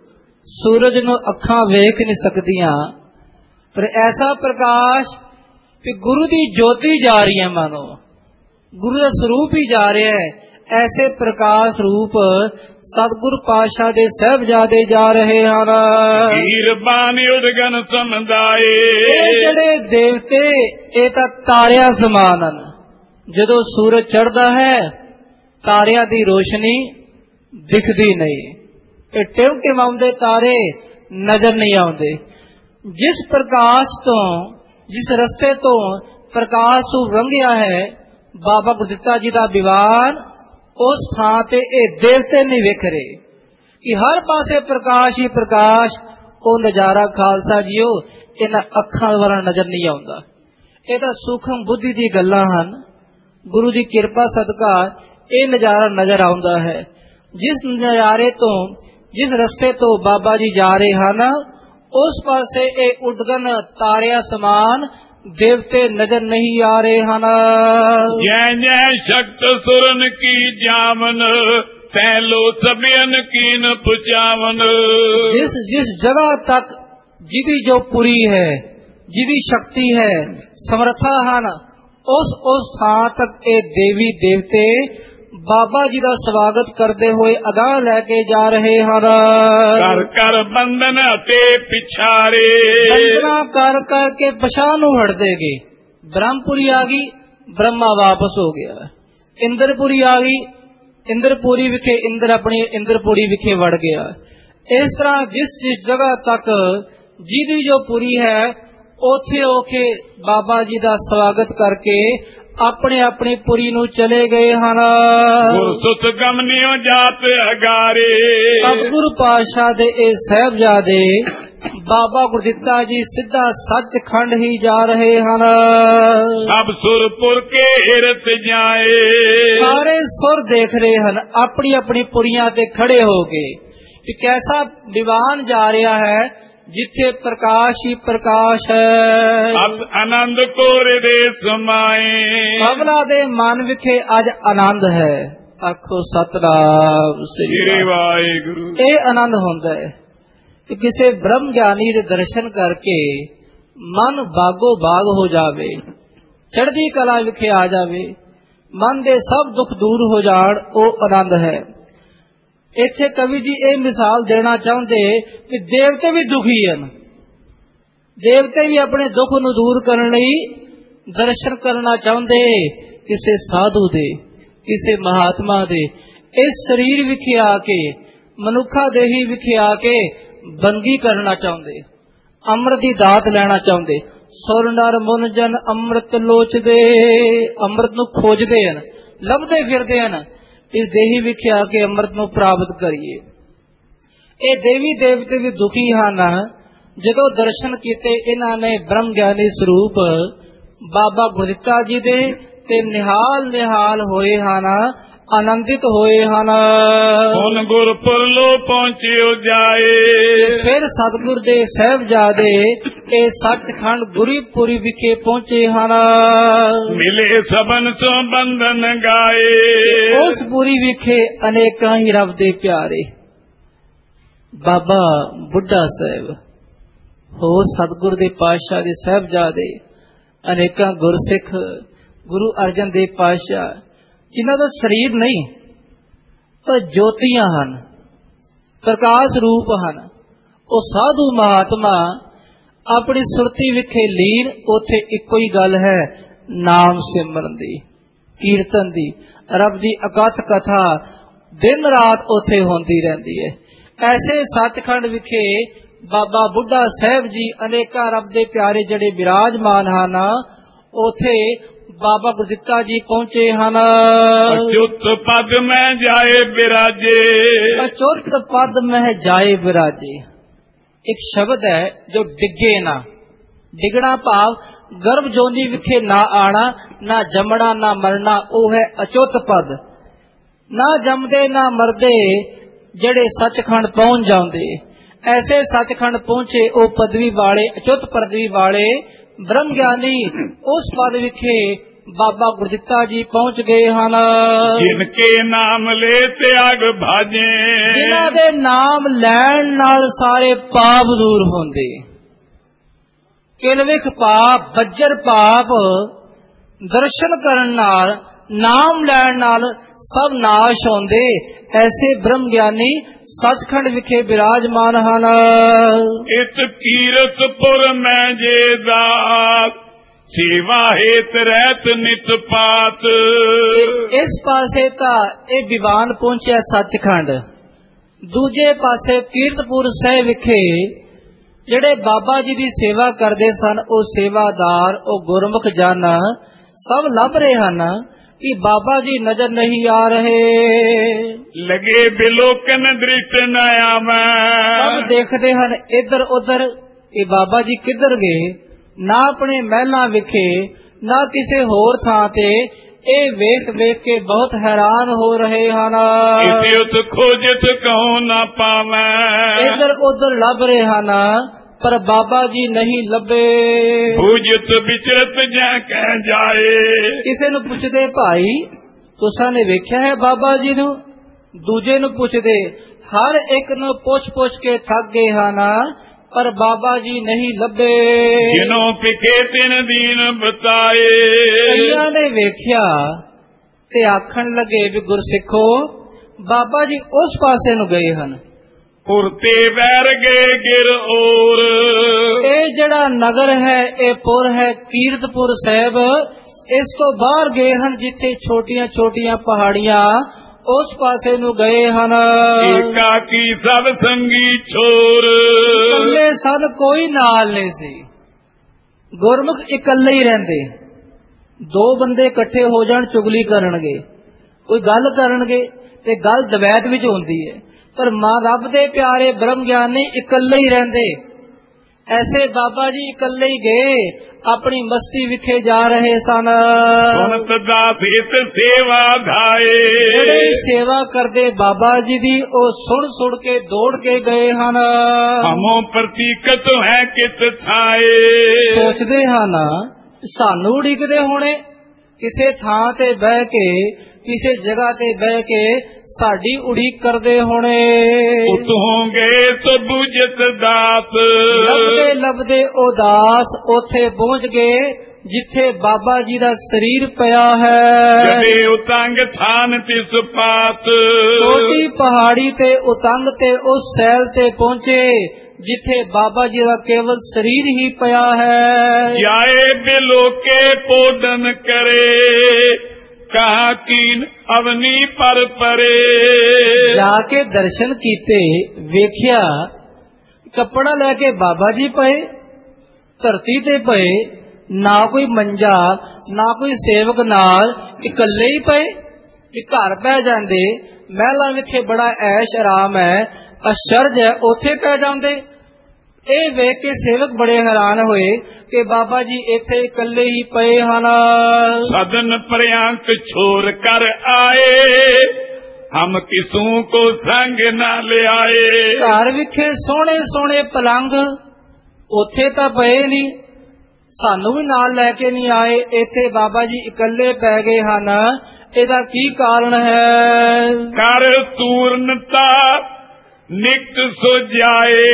ਸੂਰਜ ਨੂੰ ਅੱਖਾਂ ਵੇਖ ਨਹੀਂ ਸਕਦੀਆਂ, ਪਰ ਐਸਾ ਪ੍ਰਕਾਸ਼ ਕਿ ਗੁਰੂ ਦੀ ਜੋਤੀ ਜਾ ਰਹੀ ਹੈ, ਮਾਨੋ ਗੁਰੂ ਦਾ ਸਰੂਪ ਹੀ ਜਾ ਰਿਹਾ ਹੈ। ਐਸੇ ਪ੍ਰਕਾਸ਼ ਰੂਪ ਸਤਿਗੁਰ ਪਾਤਸ਼ਾਹ ਦੇ ਸਾਹਿਬਜ਼ਾਦੇ ਜਾ ਰਹੇ ਹਨ। ਹੀਰ ਬਾਣੀ ਉਦਗਨ ਸਮਝਾਏ। ਇਹ ਜਿਹੜੇ ਦੇਵਤੇ ਇਹ ਤਾਂ ਤਾਰਿਆਂ ਸਮਾਨ ਹਨ। ਜਦੋਂ ਸੂਰਜ ਚੜ੍ਹਦਾ ਹੈ ਤਾਰਿਆਂ ਦੀ ਰੋਸ਼ਨੀ ਦਿਖਦੀ ਨਹੀਂ, ਇਹ ਟਿਮਟਿਮਾਉਂਦੇ ਤਾਰੇ ਨਜ਼ਰ ਨਹੀਂ ਆਉਂਦੇ। ਜਿਸ ਪ੍ਰਕਾਸ਼ ਤੋਂ, ਜਿਸ ਰਸਤੇ ਤੋਂ ਪ੍ਰਕਾਸ਼ ਨੂੰ ਰੰਗਿਆ ਹੈ ਬਾਬਾ ਗੁਰਦਿੱਤਾ ਜੀ ਦਾ ਵਿਵਾਨ, ਉਸ ਥਾਂ ਤੇ ਇਹ ਦੇਵਤੇ ਨਹੀਂ ਵੇਖ ਰਹੇ ਕਿ ਹਰ ਪਾਸੇ ਪ੍ਰਕਾਸ਼ ਹੀ ਪ੍ਰਕਾਸ਼। ਉਹ ਨਜ਼ਾਰਾ ਖਾਲਸਾ ਜੀਓ ਇਹਨਾਂ ਅੱਖਾਂ ਵਾਲਾ ਨਜ਼ਰ ਨਹੀਂ ਆਉਂਦਾ। ਇਹ ਤਾਂ ਸੂਖਮ ਬੁੱਧੀ ਦੀ ਗੱਲਾਂ ਹਨ। ਗੁਰੂ ਦੀ ਕਿਰਪਾ ਸਦਕਾ ਇਹ ਨਜ਼ਾਰਾ ਨਜ਼ਰ ਆਉਂਦਾ ਹੈ। ਜਿਸ ਨਜ਼ਾਰੇ ਤੋਂ, ਜਿਸ ਰਸਤੇ ਤੋਂ ਬਾਬਾ ਜੀ ਜਾ ਰਹੇ ਹਨ, ਉਸ ਪਾਸੇ ਇਹ ਉੱਡਗਨ ਤਾਰਿਆਂ ਸਮਾਨ ਦੇਵਤੇ ਨਜ਼ਰ ਨਹੀਂ ਆ ਰਹੇ ਹਨ। ਜੈ ਜੈ ਸ਼ਕਤ ਸੁਰਨ ਕੀ ਜਾਵਨ, ਪਹਿਲੋ ਸਭਿਅਨ ਕੀਨ ਪੁਚਾਵਨ। ਜਿਸ ਜਿਸ ਜਗ੍ਹਾ ਤੱਕ ਜਿਹਦੀ ਜੋ ਪੁਰੀ ਹੈ, ਜਿਹਦੀ ਸ਼ਕਤੀ ਹੈ, ਸਮਰੱਥਾ ਹਨ, ਉਸ ਉਸ ਥਾਂ ਤੱਕ ਇਹ ਦੇਵੀ ਦੇਵਤੇ ਬਾਬਾ ਜੀ ਦਾ ਸਵਾਗਤ ਕਰਦੇ ਹੋਏ ਅਗਾਂਹ ਲੈ ਕੇ ਜਾ ਰਹੇ ਹਨ। ਕਰ ਕਰ ਬੰਧਨ ਅਤੇ ਪਿਛਾਰੇ। ਬੰਧਨਾ ਕਰ ਕਰਕੇ ਪਛਾਣ ਨੂੰ ਹਟਦੇ ਗਏ। ਬ੍ਰਹਮਪੁਰੀ ਆ ਗਈ, ਬ੍ਰਹਮਾ ਵਾਪਸ ਹੋ ਗਿਆ। ਇੰਦਰਪੁਰੀ ਆ ਗਈ, ਇੰਦਰਪੁਰੀ ਵਿਖੇ ਇੰਦਰ ਆਪਣੀ ਇੰਦਰਪੁਰੀ ਵਿਖੇ ਵੜ ਗਿਆ। ਇਸ ਤਰ੍ਹਾਂ ਜਿਸ ਜਿਸ ਜਗ੍ਹਾ ਤੱਕ ਜਿਹਦੀ ਜੋ ਪੁਰੀ ਹੈ, ਉੱਥੇ ਹੋ ਕੇ ਬਾਬਾ ਜੀ ਦਾ ਸਵਾਗਤ ਕਰਕੇ ਆਪਣੇ ਆਪਣੀ ਪੁਰੀ ਨੂੰ ਚਲੇ ਗਏ ਹਨ। ਗੁਰਸੁਤ ਗਮਨਿਓ ਜਾਤ ਅਗਾਰੇ। ਸਤਿਗੁਰ ਪਾਤਸ਼ਾਹ ਦੇ ਇਹ ਸਾਹਿਬਜ਼ਾਦੇ ਬਾਬਾ ਗੁਰਦਿੱਤਾ ਜੀ ਸਿੱਧਾ ਸੱਚਖੰਡ ਹੀ ਜਾ ਰਹੇ ਹਨ। ਸਭ ਸੁਰਪੁਰ ਕੇ ਹਿਰਤ ਜਾਏ। ਸਾਰੇ ਸੁਰ ਦੇਖ ਰਹੇ ਹਨ ਆਪਣੀ ਆਪਣੀ ਪੁਰੀਆਂ ਤੇ ਖੜੇ ਹੋ ਕੇ ਕਿ ਕੈਸਾ ਵਿਵਾਨ ਜਾ ਰਿਹਾ ਹੈ, ਜਿੱਥੇ ਪ੍ਰਕਾਸ਼ ਹੀ ਪ੍ਰਕਾਸ਼ ਹੈ। ਅਤ ਆਨੰਦ ਕੋਰੇ ਦੇ ਸਮਾਏ। ਸਭਨਾ ਦੇ ਮਨ ਵਿਖੇ ਅੱਜ ਆਨੰਦ ਹੈ। ਆਖੋ ਸਤਿਨਾਮ ਸ੍ਰੀ ਵਾਹਿਗੁਰੂ। ਇਹ ਆਨੰਦ ਹੁੰਦਾ ਹੈ ਕਿ ਕਿਸੇ ਬ੍ਰਹਮ ਗਿਆਨੀ ਦੇ ਦਰਸ਼ਨ ਕਰਕੇ ਮਨ ਬਾਗੋ ਬਾਗ ਹੋ ਜਾਵੇ, ਚੜ੍ਹਦੀ ਕਲਾ ਵਿਖੇ ਆ ਜਾਵੇ, ਮਨ ਦੇ ਸਭ ਦੁੱਖ ਦੂਰ ਹੋ ਜਾਣ, ਉਹ ਆਨੰਦ ਹੈ। ਇੱਥੇ ਕਵੀ ਜੀ ਇਹ ਮਿਸਾਲ ਦੇਣਾ ਚਾਹੁੰਦੇ ਕਿ ਦੇਵਤੇ ਵੀ ਦੁਖੀ ਹਨ। ਦੇਵਤੇ ਵੀ ਆਪਣੇ ਦੁੱਖ ਨੂੰ ਦੂਰ ਕਰਨ ਲਈ ਦਰਸ਼ਨ ਕਰਨਾ ਚਾਹੁੰਦੇ ਕਿਸੇ ਸਾਧੂ ਦੇ, ਕਿਸੇ ਮਹਾਤਮਾ ਦੇ। ਇਸ ਸਰੀਰ ਵਿਖੇ ਆ ਕੇ, ਮਨੁੱਖਾ ਦੇਹੀ ਵਿਖੇ ਆ ਕੇ ਬੰਗੀ ਕਰਨਾ ਚਾਹੁੰਦੇ, ਅੰਮ੍ਰਿਤ ਦੀ ਦਾਤ ਲੈਣਾ ਚਾਹੁੰਦੇ। ਸੁਰ ਨਰ ਮੁਨ ਜਨ ਅੰਮ੍ਰਿਤ ਲੋਚਦੇ, ਅੰਮ੍ਰਿਤ ਨੂੰ ਖੋਜਦੇ ਹਨ, ਲੱਭਦੇ ਫਿਰਦੇ ਹਨ। ਇਸ ਦੇਹੀ ਵਿਖੇ ਆ ਕੇ ਅੰਮ੍ਰਿਤ ਨੂੰ ਪ੍ਰਾਪਤ ਕਰੀਏ। ਇਹ ਦੇਵੀ ਦੇਵਤੇ ਵੀ ਦੁਖੀ ਹਨ। ਜਦੋਂ ਦਰਸ਼ਨ ਕੀਤੇ ਇਹਨਾਂ ਨੇ ਬ੍ਰਹਮ ਗਿਆਨੀ ਸਰੂਪ ਬਾਬਾ ਗੁਰਦਿੱਤਾ ਜੀ ਦੇ, ਤੇ ਨਿਹਾਲ ਨਿਹਾਲ ਹੋਏ ਹਨ, ਆਨੰਦਿਤ ਹੋਏ ਹਨ। ਹੁਣ ਗੁਰਪੁਰ ਲੋ ਪਹੁੰਚਿਓ ਜਾਏ। ਫਿਰ ਸਤਿਗੁਰ ਦੇ ਸਾਹਿਬਜ਼ਾਦੇ ਇਹ ਸੱਚਖੰਡ ਗੁਰੀਪੁਰੀ ਵਿਖੇ ਪਹੁੰਚੇ ਹਨ। ਮਿਲੇ ਸਭਨ ਸੋ ਬੰਧਨ ਗਾਏ। ਉਸ ਪੁਰੀ ਵਿਖੇ ਅਨੇਕਾਂ ਹੀ ਰੱਬ ਦੇ ਪਿਆਰੇ ਬਾਬਾ ਬੁੱਢਾ ਸਾਹਿਬ, ਹੋਰ ਸਤਿਗੁਰ ਦੇ ਪਾਤਸ਼ਾਹ ਦੇ ਸਾਹਿਬਜ਼ਾਦੇ, ਅਨੇਕਾਂ ਗੁਰਸਿੱਖ, ਗੁਰੂ ਅਰਜਨ ਦੇਵ ਪਾਤਸ਼ਾਹ, ਜਿਨ੍ਹਾਂ ਦਾ ਸਰੀਰ ਨਹੀਂ ਪਰ ਜੋਤੀਆਂ ਹਨ, ਪ੍ਰਕਾਸ਼ ਰੂਪ ਹਨ। ਉਹ ਸਾਧੂ ਮਹਾਤਮਾ ਆਪਣੀ ਸੁਰਤੀ ਵਿਖੇ ਲੀਨ। ਉੱਥੇ ਇੱਕੋ ਹੀ ਗੱਲ ਹੈ, ਨਾਮ ਸਿਮਰਨ ਦੀ, ਕੀਰਤਨ ਦੀ, ਰੱਬ ਦੀ ਅਕਥ ਕਥਾ ਦਿਨ ਰਾਤ ਉੱਥੇ ਹੁੰਦੀ ਰਹਿੰਦੀ ਹੈ। ਐਸੇ ਸੱਚਖੰਡ ਵਿਖੇ ਬਾਬਾ ਬੁੱਢਾ ਸਾਹਿਬ ਜੀ, ਅਨੇਕਾਂ ਰੱਬ ਦੇ ਪਿਆਰੇ ਜਿਹੜੇ ਬਿਰਾਜਮਾਨ ਹਨ, ਉੱਥੇ ਬਾਬਾ ਗੁਰਦਿੱਤਾ ਜੀ ਪਹੁੰਚੇ ਹਨ। ਅਚੁੱਤ ਪਦ ਮੈਂ ਜਾਏ ਬਿਰਾਜੇ, ਅਚੁੱਤ ਪਦ ਮਹਿ ਜਾਏ ਬਿਰਾਜੇ। ਇੱਕ ਸ਼ਬਦ ਹੈ ਜੋ ਡਿੱਗੇ ਨਾ, ਡਿਗਣਾ ਭਾਵ ਗਰਭ ਜੋਨੀ ਵਿਖੇ ਨਾ ਆਣਾ, ਨਾ ਜੰਮਣਾ ਨਾ ਮਰਨਾ, ਉਹ ਹੈ ਅਚੁੱਤ ਪਦ। ਨਾ ਜੰਮਦੇ ਨਾ ਮਰਦੇ ਜਿਹੜੇ ਸੱਚਖੰਡ ਪਹੁੰਚ ਜਾਂਦੇ, ਐਸੇ ਸੱਚਖੰਡ ਪਹੁੰਚੇ ਉਹ ਪਦਵੀ ਵਾਲੇ, ਅਚੁੱਤ ਪਦਵੀ ਵਾਲੇ ਬ੍ਰਹਮ ਗਿਆਨੀ ਉਸ ਪਦ ਵਿਖੇ ਬਾਬਾ ਗੁਰਦਿੱਤਾ ਜੀ ਪਹੁੰਚ ਗਏ ਹਨ। ਜਿਨ ਕੇ ਨਾਮ ਲੈ ਤਿਆਗ ਭਾਜੇ, ਜਿਨ੍ਹਾਂ ਦੇ ਨਾਮ ਲੈਣ ਨਾਲ ਸਾਰੇ ਪਾਪ ਦੂਰ ਹੁੰਦੇ। ਕਿਲਵਿਖ ਪਾਪ, ਬੱਜਰ ਪਾਪ ਦਰਸ਼ਨ ਕਰਨ ਨਾਲ, ਨਾਮ ਲੈਣ ਨਾਲ ਸਭ ਨਾਸ਼ ਹੁੰਦੇ। ਐਸੇ ਬ੍ਰਹਮ ਗਿਆਨੀ ਸੱਚਖੰਡ ਵਿਖੇ ਬਿਰਾਜਮਾਨ ਹਨ। ਇਸ ਕੀਰਤਪੁਰ ਮੈਂ ਜੇ ਦਾਸ, ਸੇਵਾ ਹੇਤ ਰਹਿਤ ਨਿਤ ਪਾਤ। ਇਸ ਪਾਸੇ ਤਾਂ ਇਹ ਦੀਵਾਨ ਪਹੁੰਚਿਆ ਸੱਚਖੰਡ, ਦੂਜੇ ਪਾਸੇ ਕੀਰਤਪੁਰ ਸਾਹਿਬ ਵਿਖੇ ਜਿਹੜੇ ਬਾਬਾ ਜੀ ਦੀ ਸੇਵਾ ਕਰਦੇ ਸਨ, ਉਹ ਸੇਵਾਦਾਰ, ਉਹ ਗੁਰਮੁਖ ਜਨ ਸਭ ਲੱਭ ਰਹੇ ਹਨ ਕਿ ਬਾਬਾ ਜੀ ਨਜ਼ਰ ਨਹੀਂ ਆ ਰਹੇ। ਲਗੇ ਬਿਲੋਕਨ ਦ੍ਰਿਸ਼ਟ ਨ ਆਵੈ, ਸਭ ਦੇਖਦੇ ਹਨ ਇੱਧਰ ਉੱਧਰ ਕਿ ਬਾਬਾ ਜੀ ਕਿੱਧਰ ਗਏ। ਨਾ ਆਪਣੇ ਮਹਿਲਾਂ ਵਿਖੇ, ਨਾ ਕਿਸੇ ਹੋਰ ਥਾਂ ਤੇ। ਇਹ ਵੇਖ ਵੇਖ ਕੇ ਬਹੁਤ ਹੈਰਾਨ ਹੋ ਰਹੇ ਹਨ। ਇਸੇ ਉਤ ਖੋਜਤ ਕਹੋ ਨਾ ਪਾਵੈ, ਇੱਧਰ ਉੱਧਰ ਲੱਭ ਰਹੇ ਹਨ ਪਰ ਬਾਬਾ ਜੀ ਨਹੀਂ ਲੱਭੇ। ਭੂਜਤ ਵਿਚਰਤ ਜੈ ਕਹਿ ਜਾਏ, ਕਿਸੇ ਨੂੰ ਪੁੱਛਦੇ ਭਾਈ ਤੁਸਾਂ ਨੇ ਵੇਖਿਆ ਹੈ ਬਾਬਾ ਜੀ ਨੂੰ, ਦੂਜੇ ਨੂੰ ਪੁੱਛਦੇ, ਹਰ ਇੱਕ ਨੂੰ ਪੁੱਛ ਪੁੱਛ ਕੇ ਥੱਕ ਗਏ ਹਨ ਪਰ ਬਾਬਾ ਜੀ ਨਹੀਂ ਲੱਭੇ। ਜਿਨੋਂ ਪਿਖੇ ਤਿਨ ਦੀਨ ਬਤਾਏ, ਕਈਆਂ ਨੇ ਵੇਖਿਆ ਤੇ ਆਖਣ ਲੱਗੇ ਵੀ ਗੁਰਸਿੱਖੋ ਬਾਬਾ ਜੀ ਉਸ ਪਾਸੇ ਨੂੰ ਗਏ ਹਨ। ਪੁਰਤੇ ਵੈਰ ਗਏ ਗਿਰ ਔਰ, ਇਹ ਜਿਹੜਾ ਨਗਰ ਹੈ ਇਹ ਪੁਰ ਹੈ ਕੀਰਤਪੁਰ ਸਾਹਿਬ, ਇਸ ਤੋਂ ਬਾਹਰ ਗਏ ਹਨ ਜਿੱਥੇ ਛੋਟੀਆਂ ਛੋਟੀਆਂ ਪਹਾੜੀਆਂ, ਉਸ ਪਾਸੇ ਨੂੰ ਗਏ ਹਨ। ਏਕਾਕੀ ਸਭ ਸੰਗੀ ਛੋਰ, ਇਕੱਲੇ ਸਨ, ਕੋਈ ਨਾਲ ਨਹੀਂ ਸੀ। ਗੁਰਮੁਖ ਇਕੱਲੇ ਹੀ ਰਹਿੰਦੇ। ਦੋ ਬੰਦੇ ਇਕੱਠੇ ਹੋ ਜਾਣ ਚੁਗਲੀ ਕਰਨਗੇ, ਕੋਈ ਗੱਲ ਕਰਨਗੇ ਤੇ ਗੱਲ ਦਵੈਤ ਵਿੱਚ ਹੁੰਦੀ ਹੈ, ਪਰ ਮਾਂ ਰੱਬ ਦੇ ਪਿਆਰੇ ਬ੍ਰਹਮ ਗਿਆਨੀ ਇਕੱਲੇ ਹੀ ਰਹਿੰਦੇ। ਐਸੇ ਬਾਬਾ ਜੀ ਇਕੱਲੇ ਹੀ ਗਏ, ਆਪਣੀ ਮਸਤੀ ਵਿਖੇ ਜਾ ਰਹੇ ਸਨ। ਸੁਨਤ ਦਾਸ ਹਿਤ ਸੇਵਾ ਧਾਏ, ਜਿਹੜੇ ਸੇਵਾ ਕਰਦੇ ਬਾਬਾ ਜੀ ਦੀ ਉਹ ਸੁਣ ਸੁਣ ਕੇ ਦੌੜ ਕੇ ਗਏ ਹਨ। ਹਮੋ ਪ੍ਰਤੀਕਤ ਹੈ ਕਿਤ ਛਾਏ, ਸੋਚਦੇ ਹਨ ਸਾਨੂੰ ਉਡੀਕਦੇ ਹੋਣੇ, ਕਿਸੇ ਥਾਂ ਤੇ ਬਹਿ ਕੇ, ਕਿਸੇ ਜਗ੍ਹਾ ਤੇ ਬਹਿ ਕੇ ਸਾਡੀ ਉਡੀਕ ਕਰਦੇ ਹੋਣੇ। ਉਤੋਂ ਗਏ ਸੋ ਬੁਝਤ ਦਾਸ, ਲੱਭਦੇ ਲੱਭਦੇ ਉਦਾਸ ਉੱਥੇ ਪਹੁੰਚ ਗਏ ਜਿੱਥੇ ਬਾਬਾ ਜੀ ਦਾ ਸਰੀਰ ਪਿਆ ਹੈ। ਜਦੇ ਉਤੰਗ ਥਾਨ ਤਿਸ ਪਾਤ, ਛੋਟੀ ਪਹਾੜੀ ਤੇ ਉਤੰਗ ਤੇ ਉਸ ਸੈਲ ਤੇ ਪਹੁੰਚੇ ਜਿੱਥੇ ਬਾਬਾ ਜੀ ਦਾ ਕੇਵਲ ਸਰੀਰ ਹੀ ਪਿਆ ਹੈ। ਜਾਏ ਬਿਲੋਕੇ ਪੋਡਨ ਕਰੇ, ਕਹਾ ਕੀਨ ਅਵਨੀ ਪਰ ਪਰੇ। ਜਾ ਕੇ ਦਰਸ਼ਨ ਕੀਤੇ, ਵੇਖਿਆ ਕੱਪੜਾ ਲੈ ਕੇ ਬਾਬਾ ਜੀ ਪਏ, ਧਰਤੀ ਤੇ ਪਏ, ਨਾ ਕੋਈ ਮੰਜਾ ਨਾ ਕੋਈ ਸੇਵਕ ਨਾਲ, ਇਕੱਲੇ ਹੀ ਪਏ। ਵੀ ਘਰ ਪੈ ਜਾਂਦੇ, ਮਹਿਲਾਂ ਵਿਖੇ ਬੜਾ ਐਸ਼ ਆਰਾਮ ਹੈ, ਅਸ਼ਰਜ ਹੈ, ਉੱਥੇ ਪੈ ਜਾਂਦੇ। ਇਹ ਵੇਖ ਕੇ ਸੇਵਕ ਬੜੇ ਹੈਰਾਨ ਹੋਏ ਕਿ ਬਾਬਾ ਜੀ ਇੱਥੇ ਇਕੱਲੇ ਹੀ ਪਏ ਹਨ। ਸਦਨ ਪ੍ਰਿਆੰਕ ਛੋਰ ਕਰ ਆਏ, ਹਮ ਕਿਸੂ ਕੋ ਸੰਗ ਨਾ ਲਿਆਏ। ਘਰ ਵਿਖੇ ਸੋਹਣੇ ਸੋਹਣੇ ਪਲੰਗ ਉੱਥੇ ਤਾਂ ਪਏ ਨਹੀਂ, ਸਾਨੂੰ ਵੀ ਨਾਲ ਲੈ ਕੇ ਨਹੀਂ ਆਏ, ਇੱਥੇ ਬਾਬਾ ਜੀ ਇਕੱਲੇ ਪੈ ਗਏ ਹਨ। ਇਹਦਾ ਕੀ ਕਾਰਨ ਹੈ? ਕਰ ਤੂਰਨਤਾ ਨਿਕਟ ਸੋ ਜਾਏ,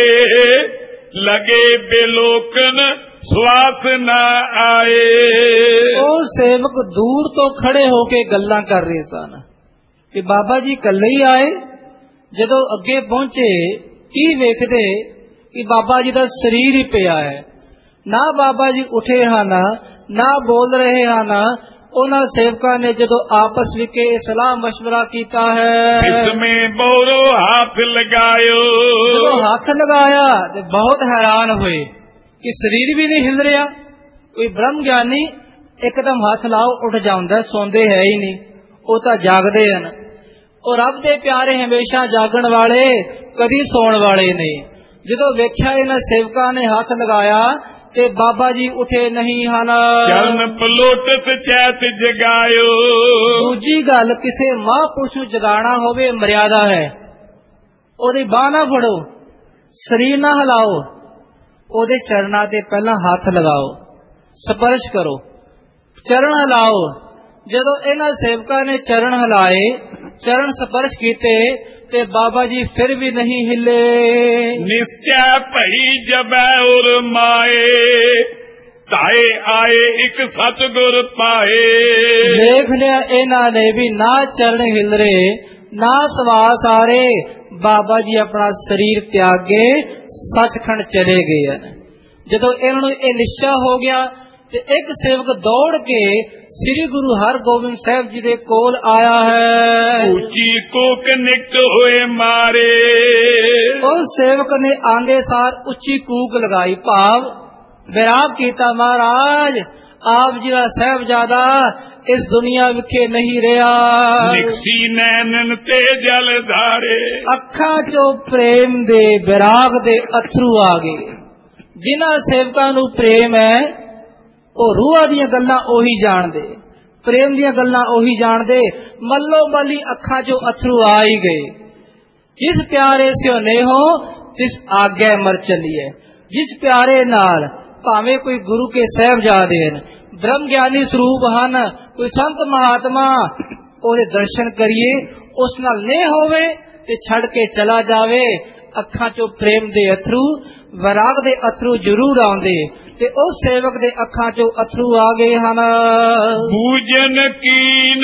ਲਗੇ ਬਿਲੋਕਨ ਸਵਾਸ ਨਾ ਆਏ। ਉਹ ਸੇਵਕ ਦੂਰ ਤੋਂ ਖੜੇ ਹੋ ਕੇ ਗੱਲਾਂ ਕਰ ਰਹੇ ਸਨ ਕਿ ਬਾਬਾ ਜੀ ਇਕੱਲੇ ਹੀ ਆਏ। ਜਦੋਂ ਅੱਗੇ ਪਹੁੰਚੇ ਕੀ ਵੇਖਦੇ ਕਿ ਬਾਬਾ ਜੀ ਦਾ ਸਰੀਰ ਹੀ ਪਿਆ ਹੈ, ਨਾ ਬਾਬਾ ਜੀ ਉੱਠੇ ਹਨ, ਨਾ ਬੋਲ ਰਹੇ ਹਨ। ਉਹਨਾਂ ਸੇਵਕਾਂ ਨੇ ਜਦੋਂ ਆਪਸ ਵਿੱਚ ਸਲਾਹ ਮਸ਼ਵਰਾ ਕੀਤਾ ਹੈ, ਇਸਮੇ ਬੋਰੋ ਹੱਥ ਲਗਾਇਓ। ਜਦੋਂ ਹੱਥ ਲਗਾਇਆ ਤੇ ਬਹੁਤ ਹੈਰਾਨ ਹੋਏ ਕਿ ਸਰੀਰ ਵੀ ਨਹੀਂ ਹਿਲ ਰਿਹਾ। ਕੋਈ ਬ੍ਰਹਮ ਗਿਆਨੀ ਇੱਕਦਮ ਹੱਥ ਲਾਓ ਉੱਠ ਜਾਂਦਾ, ਸੌਂਦੇ ਹੈ ਹੀ ਨਹੀਂ, ਉਹ ਤਾਂ ਜਾਗਦੇ ਹਨ। ਉਹ ਰੱਬ ਦੇ ਪਿਆਰੇ ਹਮੇਸ਼ਾ ਜਾਗਣ ਵਾਲੇ, ਕਦੀ ਸੌਣ ਵਾਲੇ ਨੇ। ਜਦੋਂ ਵੇਖਿਆ ਇਹਨਾਂ ਸੇਵਕਾਂ ਨੇ ਹੱਥ ਲਗਾਇਆ ਤੇ ਬਾਬਾ ਜੀ ਉੱਠੇ ਨਹੀਂ ਹਨ। ਚਰਨ ਪਲੋਟਤ ਚੈਤ ਜਗਾਇਓ। ਦੂਜੀ ਗੱਲ, ਕਿਸੇ ਮਹਾਂਪੁਰਸ਼ ਨੂੰ ਜਗਾਣਾ ਹੋਵੇ ਮਰਿਆਦਾ ਹੈ। ਉਹਦੀ ਬਾਂਹ ਨਾ ਫੜੋ, ਸਰੀਰ ਨਾ ਹਿਲਾਓ, ਉਹਦੇ ਚਰਨਾਂ ਤੇ ਪਹਿਲਾਂ ਹੱਥ ਲਗਾਓ, ਸਪਰਸ਼ ਕਰੋ, ਚਰਨ ਹਿਲਾਓ। ਜਦੋਂ ਇਹਨਾਂ ਸੇਵਕਾਂ ਨੇ ਚਰਨ ਹਿਲਾਏ, ਚਰਨ ਸਪਰਸ਼ ਕੀਤੇ ਤੇ ਬਾਬਾ ਜੀ ਫਿਰ ਵੀ ਨਹੀਂ ਹਿੱਲੇ। ਨਿਸ਼ਚੈ ਭਈ ਜਬੈ ਉਰ ਮਾਏ, ਤਾਏ ਆਏ ਇੱਕ ਸਤਿਗੁਰ ਪਾਏ। ਦੇਖ ਲਿਆ ਇਹਨਾਂ ਨੇ ਵੀ ਨਾ ਚਰਨ ਹਿਲ ਰਹੇ, ਨਾ ਸਵਾਸ ਆ ਰਹੇ। ਬਾਬਾ ਜੀ ਆਪਣਾ ਸਰੀਰ ਤਿਆਗੇ ਸੱਚਖੰਡ ਚਲੇ ਗਏ ਹਨ। ਜਦੋਂ ਇਹਨਾਂ ਨੂੰ ਇਹ ਨਿਸ਼ਚਾ ਹੋ ਗਿਆ ਤੇ ਇੱਕ ਸੇਵਕ ਦੌੜ ਕੇ ਸ੍ਰੀ ਗੁਰੂ ਹਰਗੋਬਿੰਦ ਸਾਹਿਬ ਜੀ ਦੇ ਕੋਲ ਆਇਆ ਹੈ। ਉੱਚੀ ਕੂਕ ਨਿਕਟ ਹੋਏ ਮਾਰੇ। ਉਸ ਸੇਵਕ ਨੇ ਆਂਦੇ ਸਾਰ ਉੱਚੀ ਕੂਕ ਲਗਾਈ, ਭਾਵ ਵਿਰਾਗ ਕੀਤਾ, ਮਹਾਰਾਜ ਆਪ ਜੀ ਦਾ ਸਾਹਿਬਜ਼ਾਦਾ ਇਸ ਦੁਨੀਆ ਵਿਖੇ ਨਹੀਂ ਰਿਹਾ। ਨਿਕਸੀ ਨੈਣਨ ਤੇ ਜਲ ਧਾਰੇ। ਅੱਖਾਂ ਚੋਂ ਪ੍ਰੇਮ ਦੇ ਵਿਰਾਗ ਦੇ ਅਥਰੂ ਆ ਗਏ। ਜਿਨ੍ਹਾਂ ਸੇਵਕਾਂ ਨੂੰ ਪ੍ਰੇਮ ਹੈ ਉਹ ਰੂਹਾਂ ਦੀਆਂ ਗੱਲਾਂ ਉਹੀ ਜਾਣਦੇ, ਪ੍ਰੇਮ ਦੀਆਂ ਗੱਲਾਂ ਉਹੀ ਜਾਣਦੇ। ਮੱਲੋ ਮੱਲੀ ਅੱਖਾਂ ਚੋਂ ਅਥਰੂ ਆ ਹੀ ਗਏ। ਜਿਸ ਪਿਆਰੇ ਸਿਓ ਨੇਹੋ ਤਿਸ ਆਗੇ ਮਰ ਚੱਲੀਏ। ਜਿਸ ਪਿਆਰੇ ਨਾਲ, ਭਾਵੇਂ ਕੋਈ ਗੁਰੂ ਕੇ ਸਾਹਿਬਜ਼ਾਦੇ ਹਨ, ਬ੍ਰਹਮ ਗਿਆਨੀ ਸਰੂਪ ਹਨ, ਕੋਈ ਸੰਤ ਮਹਾਤਮਾ, ਉਹਦੇ ਦਰਸ਼ਨ ਕਰੀਏ, ਉਸ ਨਾਲ ਨੇ ਹੋਵੇ ਤੇ ਛੱਡ ਕੇ ਚਲਾ ਜਾਵੇ। ਅੱਖਾਂ ਚੋਂ ਪ੍ਰੇਮ ਦੇ ਅਥਰੂ, ਵਿਰਾਗ ਦੇ ਅਥਰੂ ਜ਼ਰੂਰ ਆਉਂਦੇ ਤੇ ਉਸ ਸੇਵਕ ਦੇ ਅੱਖਾਂ ਚੋਂ ਅਥਰੂ ਆ ਗਏ ਹਨ। ਪੂਜਨ ਕੀਨ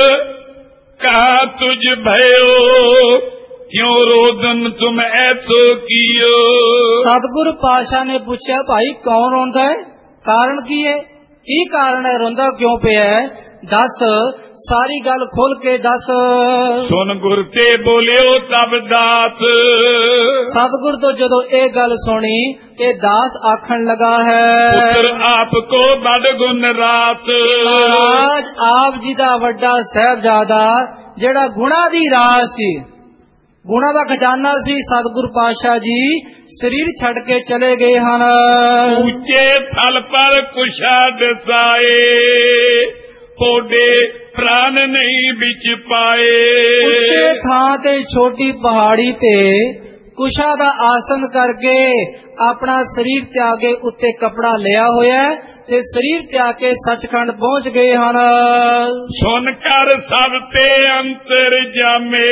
ਕਾ ਤੁਝ ਭਇਓ, ਕਿਉਂ ਰੋਦਨ ਤੁਮ ਐਥੋ ਕੀਓ। ਸਤਿਗੁਰ ਪਾਤਸ਼ਾਹ ਨੇ ਪੁੱਛਿਆ, ਭਾਈ ਕੌਣ ਰੋਂਦਾ ਹੈ, ਕਾਰਨ ਕੀ ਹੈ, ਕੀ ਕਾਰਨ ਹੈ, ਰੋਂਦਾ ਕਿਉਂ ਪਿਆ ਹੈ, ਦੱਸ, ਸਾਰੀ ਗੱਲ ਖੋਲ ਕੇ ਦੱਸ। ਸੁਨ ਗੁਰ ਤੇ ਬੋਲਿਓ ਤਬ ਦਾਸ। ਸਤਿਗੁਰ ਤੋਂ ਜਦੋਂ ਇਹ ਗੱਲ ਸੁਣੀ ਤੇ ਦਾਸ ਆਖਣ ਲਗਾ ਹੈ, ਪੁੱਤਰ ਆਪ ਕੋ ਬੜ ਗੁਣ ਰਾਤ। ਮਹਾਰਾਜ ਆਪ ਜੀ ਦਾ ਵੱਡਾ ਸਾਹਿਬਜ਼ਾਦਾ ਜਿਹੜਾ ਗੁਣਾ ਦੀ ਰਾਸ ਸੀ, ਗੁਣਾ ਦਾ ਖਜ਼ਾਨਾ ਸੀ, ਸਤਿਗੁਰ ਪਾਤਸ਼ਾਹ ਜੀ ਸਰੀਰ ਛੱਡ ਕੇ ਚਲੇ ਗਏ ਹਨ। ਉੱਚੇ ਥਲ ਪਰ ਕੁਸ਼ਾ ਦਸਾਏ, ਪੋਡੇ ਪ੍ਰਾਨ ਨਹੀਂ ਵਿੱਚ ਪਾਏ। ਉੱਚੇ ਥਾਂ ਤੇ ਛੋਟੀ ਪਹਾੜੀ ਤੇ ਕੁਸ਼ਾ ਦਾ ਆਸਨ ਕਰਕੇ ਆਪਣਾ ਸਰੀਰ ਤਿਆਗੇ, ਉੱਤੇ ਕਪੜਾ ਲਿਆ ਹੋਇਆ ਤੇ ਸਰੀਰ ਤਿਆਗ ਕੇ ਸੱਚਖੰਡ ਪਹੁੰਚ ਗਏ ਹਨ। ਸੁਨ ਕਰ ਸਭ ਤੇ ਅੰਤਰ ਜਾਮੇ,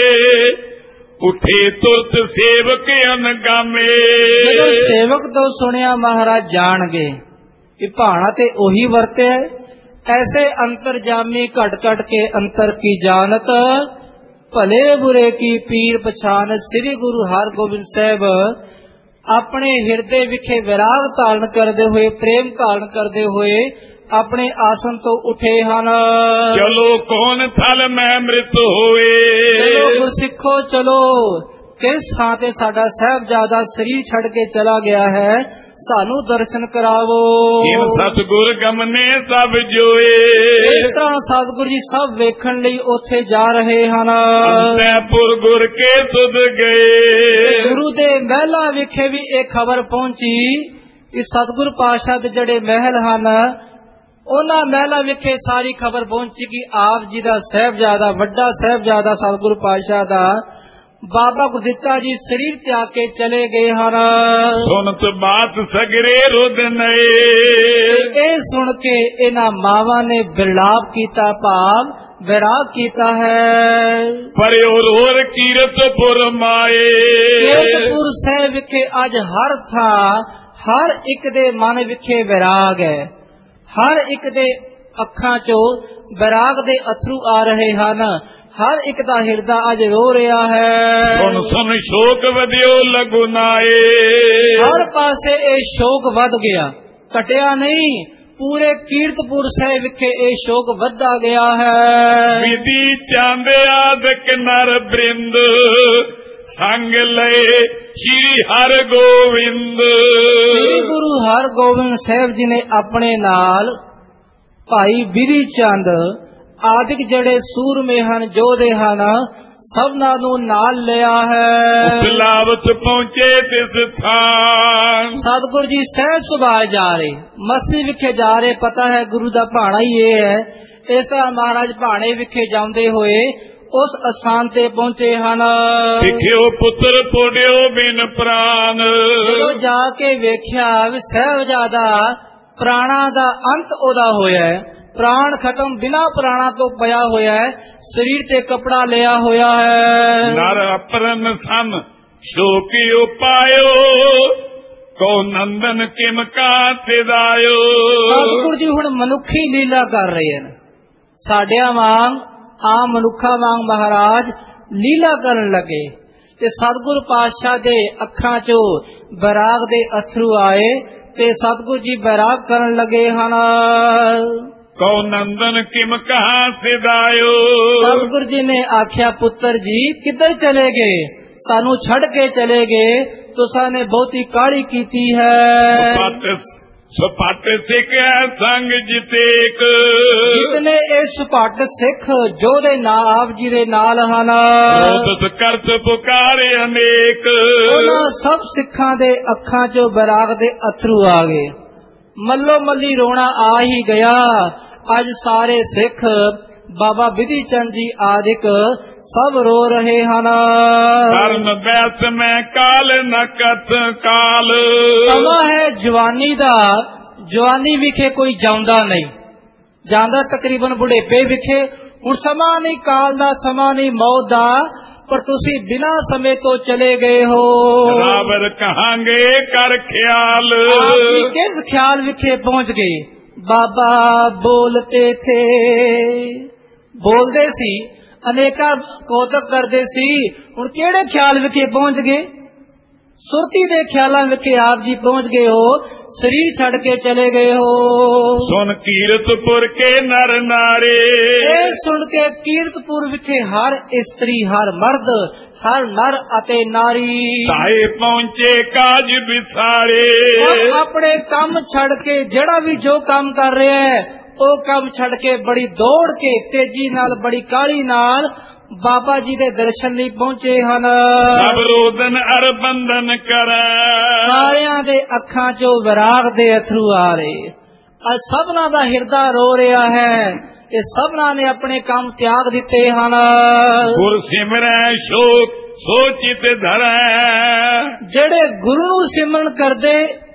ਉੱਠੇ ਤੁਰਤ ਸੇਵਕ ਅਨਗਾਮੇ। ਜਦੋਂ ਸੇਵਕ ਤੋਂ ਸੁਣਿਆ ਮਹਾਰਾਜ ਜਾਣ ਗਏ ਕਿ ਭਾਣਾ ਤੇ ਉਹੀ ਵਰਤਿਆ। ਐਸੇ ਅੰਤਰ ਜਾਮੀ ਘਟ ਘਟ ਕੇ ਅੰਤਰ ਕੀ ਜਾਣਤ, ਭਲੇ ਬੁਰੇ ਕੀ ਪੀਰ ਪਛਾਨ। ਸ੍ਰੀ ਗੁਰੂ ਹਰਗੋਬਿੰਦ ਸਾਹਿਬ ਆਪਣੇ ਹਿਰਦੇ ਵਿਖੇ ਵਿਰਾਗ ਧਾਰਨ ਕਰਦੇ ਹੋਏ, ਪ੍ਰੇਮ ਧਾਰਨ ਕਰਦੇ ਹੋਏ ਆਪਣੇ ਆਸਨ ਤੋਂ ਉੱਠੇ ਹਨ। ਚਲੋ ਕੌਣ ਥਲ ਮੈਂ ਅੰਮ੍ਰਿਤ ਹੋਏ। ਚਲੋ ਗੁਰਸਿੱਖੋ ਚਲੋ, ਕਿਸ ਥਾਂ ਤੇ ਸਾਡਾ ਸਾਹਿਬਜ਼ਾਦਾ ਸਰੀਰ ਛੱਡ ਕੇ ਚਲਾ ਗਿਆ ਹੈ, ਸਾਨੂੰ ਦਰਸ਼ਨ ਕਰਾਵੋ। ਇਹ ਸਤਿਗੁਰ ਗਮਨੇ ਸਭ ਜੋਏ। ਇਸ ਤਰ੍ਹਾਂ ਸਤਿਗੁਰ ਜੀ ਸਭ ਵੇਖਣ ਲਈ ਉੱਥੇ ਜਾ ਰਹੇ ਹਨ। ਅੰਤੈਪੁਰ ਗੁਰ ਕੇ ਸੁਧ ਗਏ। ਗੁਰੂ ਦੇ ਮਹਿਲਾਂ ਵਿਖੇ ਵੀ ਇਹ ਖਬਰ ਪਹੁੰਚੀ ਕਿ ਸਤਿਗੁਰ ਪਾਤਸ਼ਾਹ ਦੇ ਜਿਹੜੇ ਮਹਿਲ ਹਨ, ਉਹਨਾਂ ਮਹਿਲਾਂ ਵਿਖੇ ਸਾਰੀ ਖਬਰ ਪਹੁੰਚੀ ਕਿ ਆਪ ਜੀ ਦਾ ਸਾਹਿਬਜ਼ਾਦਾ, ਵੱਡਾ ਸਾਹਿਬਜ਼ਾਦਾ ਸਤਿਗੁਰ ਪਾਤਸ਼ਾਹ ਦਾ ਬਾਬਾ ਗੁਰਦਿੱਤਾ ਜੀ ਸਰੀਰ ਤਿਆਗ ਕੇ ਚਲੇ ਗਏ ਹਨ। ਸੁਨਤ ਬਾਤ ਸਗਰੇ ਰੁਦ ਨਏ। ਇਹ ਸੁਣ ਕੇ ਇਹਨਾਂ ਮਾਵਾਂ ਨੇ ਬਿਰਲਾਪ ਕੀਤਾ, ਭਾਵ ਵਿਰਾਗ ਕੀਤਾ ਹੈ। ਪਰ ਹੋਰ ਕੀਰਤਪੁਰ ਮਾਏ। ਕੀਰਤਪੁਰ ਸਾਹਿਬ ਵਿਖੇ ਅੱਜ ਹਰ ਥਾਂ, ਹਰ ਇੱਕ ਦੇ ਮਨ ਵਿਖੇ ਵਿਰਾਗ ਹੈ। ਹਰ ਇੱਕ ਦੇ ਅੱਖਾਂ ਚੋਂ ਵਿਰਾਗ ਦੇ ਅਥਰੂ ਆ ਰਹੇ ਹਨ। ਹਰ ਇੱਕ ਦਾ ਹਿਰਦਾ ਅੱਜ ਰੋ ਰਿਹਾ ਹੈ। ਸੁਣ ਸੁਣ ਸ਼ੋਕ ਵਧਿਓ ਲਗੁਨਾਏ। ਹਰ ਪਾਸੇ ਇਹ ਸ਼ੋਕ ਵੱਧ ਗਿਆ, ਘਟਿਆ ਨਹੀਂ। ਪੂਰੇ ਕੀਰਤਪੁਰ ਸਾਹਿਬ ਵਿਖੇ ਇਹ ਸ਼ੋਕ ਵੱਧਦਾ ਗਿਆ ਹੈ। ਵਿਧੀ ਚਾਂਦਿਆਦਿਕ ਨਰ ਬ੍ਰਿੰਦ, ਸੰਗ ਲਏ ਸ਼੍ਰੀ ਹਰਗੋਬਿੰਦ। ਸ੍ਰੀ ਗੁਰੂ ਹਰਗੋਬਿੰਦ ਸਾਹਿਬ ਜੀ ਨੇ ਆਪਣੇ ਨਾਲ ਭਾਈ ਬਿਧੀ ਚੰਦ ਆਦਿਕ ਜਿਹੜੇ ਸੂਰਮੇ ਹਨ, ਯੋਧੇ ਹਨ, ਸਭਨਾਂ ਨੂੰ ਨਾਲ ਲਿਆ ਹੈ। ਲਾਵਤ ਪਹੁੰਚੇ ਤਿਸ ਥਾਨ। ਸਤਿਗੁਰ ਜੀ ਸਹਿਜ ਸੁਭਾਅ ਜਾ ਰਹੇ, ਮਸਤੀ ਵਿਖੇ ਜਾ ਰਹੇ। ਪਤਾ ਹੈ ਗੁਰੂ ਦਾ ਭਾਣਾ ਹੀ ਇਹ ਹੈ। ਇਸ ਤਰ੍ਹਾਂ ਮਹਾਰਾਜ ਭਾਣੇ ਵਿਖੇ ਜਾਂਦੇ ਹੋਏ ਉਸ ਅਸਥਾਨ ਤੇ ਪਹੁੰਚੇ ਹਨ। ਦੇਖਿਓ ਪੁੱਤਰ ਪੋੜਿਓ ਬਿਨ ਪ੍ਰਾਨ। ਜਦੋਂ ਜਾ ਕੇ ਵੇਖਿਆ ਵੀ ਸਾਹਿਬਜ਼ਾਦਾ ਪ੍ਰਾਣਾ ਦਾ ਅੰਤ ਉਹਦਾ ਹੋਇਆ ਹੈ, ਪ੍ਰਾਣ ਖਤਮ, ਬਿਨਾ ਪ੍ਰਾਣਾ ਤੋਂ ਪਿਆ ਹੋਇਆ ਹੈ, ਸਰੀਰ ਤੇ ਕਪੜਾ ਲਿਆ ਹੋਇਆ ਹੈ। ਨਰ ਅਪਰਨ ਸਨ ਸ਼ੋਕਿਓ ਪਾਇਓ, ਕੋ ਨੰਦਨ ਕਿਮ ਕਾ ਸਿਦਾਇਓ। ਸਤਿਗੁਰ ਜੀ ਹੁਣ ਮਨੁੱਖੀ ਲੀਲਾ ਕਰ ਰਹੇ ਹਨ। ਸਾਡਿਆਂ ਵਾਂਗ ਆਮ ਮਨੁੱਖਾਂ ਵਾਂਗ ਮਹਾਰਾਜ ਲੀਲਾ ਕਰਨ ਲੱਗੇ ਤੇ ਸਤਿਗੁਰ ਪਾਤਸ਼ਾਹ ਦੇ ਅੱਖਾਂ ਚੋਂ ਬੈਰਾਗ ਦੇ ਅਥਰੂ ਆਏ ਤੇ ਸਤਿਗੁਰ ਜੀ ਬੈਰਾਗ ਕਰਨ ਲੱਗੇ ਹਨ। ਕੋ ਨੰਦਨ ਕਿਮ ਕਹਾ ਸਿਦਾਇਓ। ਸਤਿਗੁਰ ਜੀ ਨੇ ਆਖਿਆ, ਪੁੱਤਰ ਜੀ ਕਿੱਧਰ ਚਲੇ ਗਏ? ਸਾਨੂੰ ਛੱਡ ਕੇ ਚਲੇ ਗਏ, ਤੁਸਾਂ ਨੇ ਬਹੁਤੀ ਕਾਹਲੀ ਕੀਤੀ ਹੈ। ਸੁਪੱਟ ਸਿੱਖ ਸੰਗ ਜਿਤੇਕ। ਜਿਤਨੇ ਇਹ ਸੁਪੱਟ ਸਿੱਖ ਜੋ ਦੇ ਨਾਲ ਆਪ ਜੀ ਦੇ ਨਾਲ ਹਨ, ਰੋਦਤ ਕਰਤ ਪੁਕਾਰੇ ਅਨੇਕ। ਉਹਨਾਂ ਸਭ ਸਿੱਖਾਂ ਦੇ ਅੱਖਾਂ ਚੋਂ ਬੈਰਾਗ ਦੇ ਅਥਰੂ ਆ ਗਏ। ਮੱਲੋ ਮੱਲੀ ਰੋਣਾ ਆ ਹੀ ਗਿਆ। ਅੱਜ ਸਾਰੇ ਸਿੱਖ ਬਾਬਾ ਬਿਧੀ ਚੰਦ ਜੀ ਆਦਿਕ ਸਭ ਰੋ ਰਹੇ ਹਨ। ਕਰਨ ਬੈਸ ਮੈਂ ਕਾਲ ਨਕਤ ਕਾਲ। ਸਮਾਂ ਹੈ ਜਵਾਨੀ ਦਾ, ਜਵਾਨੀ ਵਿਖੇ ਕੋਈ ਜਾਂਦਾ ਨਹੀਂ, ਜਾਂਦਾ ਤਕਰੀਬਨ ਬੁਢੇਪੇ ਵਿਖੇ। ਹੁਣ ਸਮਾਂ ਨਹੀਂ ਕਾਲ ਦਾ, ਸਮਾਂ ਨਹੀਂ ਮੌਤ ਦਾ, ਪਰ ਤੁਸੀਂ ਬਿਨਾਂ ਸਮੇਂ ਤੋਂ ਚਲੇ ਗਏ ਹੋ। ਬਰਾਬਰ ਕਹਾਂਗੇ ਕਰ ਖਿਆਲ। ਆਪ ਕਿਸ ਖਿਆਲ ਵਿਖੇ ਪਹੁੰਚ ਗਏ? ਬਾਬਾ ਬੋਲਤੇ ਥੇ, ਬੋਲਦੇ ਸੀ, ਅਨੇਕਾਂ ਕੌਤਕ ਕਰਦੇ ਸੀ। ਹੁਣ ਕਿਹੜੇ ਖਿਆਲ ਵਿਖੇ ਪਹੁੰਚ ਗਏ? ਸੁਰਤੀ ਦੇ ਖਿਆਲਾਂ ਵਿਖੇ ਆਪ ਜੀ ਪਹੁੰਚ ਗਏ ਹੋ, ਸਰੀਰ ਛੱਡ ਕੇ ਚਲੇ ਗਏ ਹੋ। ਸੁਣ ਕੀਰਤਪੁਰ ਕੇ ਨਰ ਨਾਰੇ। ਇਹ ਸੁਣ ਕੇ ਕੀਰਤਪੁਰ ਵਿਖੇ ਹਰ ਇਸਤਰੀ, ਹਰ ਮਰਦ, ਹਰ ਨਰ ਅਤੇ ਨਾਰੀ ਤਾਏ ਪਹੁੰਚੇ ਕਾਜ ਵਿਸਾਰੇ। ਆਪਣੇ ਕੰਮ ਛੱਡ ਕੇ, ਜਿਹੜਾ ਵੀ ਜੋ ਕੰਮ ਕਰ ਰਿਹਾ ਹੈ ਉਹ ਕੰਮ ਛੱਡ ਕੇ ਬੜੀ ਦੌੜ ਕੇ, ਤੇਜ਼ੀ ਨਾਲ, ਬੜੀ ਕਾਹਲੀ ਨਾਲ ਬਾਬਾ ਜੀ ਦੇ ਦਰਸ਼ਨ ਲਈ ਪਹੁੰਚੇ ਹਨ। ਸਭ ਰੋਦਨ ਅਰ ਬੰਧਨ ਕਰੈ। ਸਾਰਿਆਂ ਦੇ ਅੱਖਾਂ ਚੋਂ ਵਿਰਾਗ ਦੇ ਅਥਰੂ ਆ ਰਹੇ। ਅੱਜ ਸਭਨਾਂ ਦਾ ਹਿਰਦਾ ਰੋ ਰਿਹਾ ਹੈ ਤੇ ਸਭਨਾਂ ਨੇ ਆਪਣੇ ਕੰਮ ਤਿਆਗ ਦਿੱਤੇ ਹਨ। ਗੁਰ ਸਿਮਰੈ ਸ਼ੋਕ ਸੋਚਿਤ ਧਰੈ। ਜਿਹੜੇ ਗੁਰੂ ਨੂੰ ਸਿਮਰਨ ਕਰਦੇ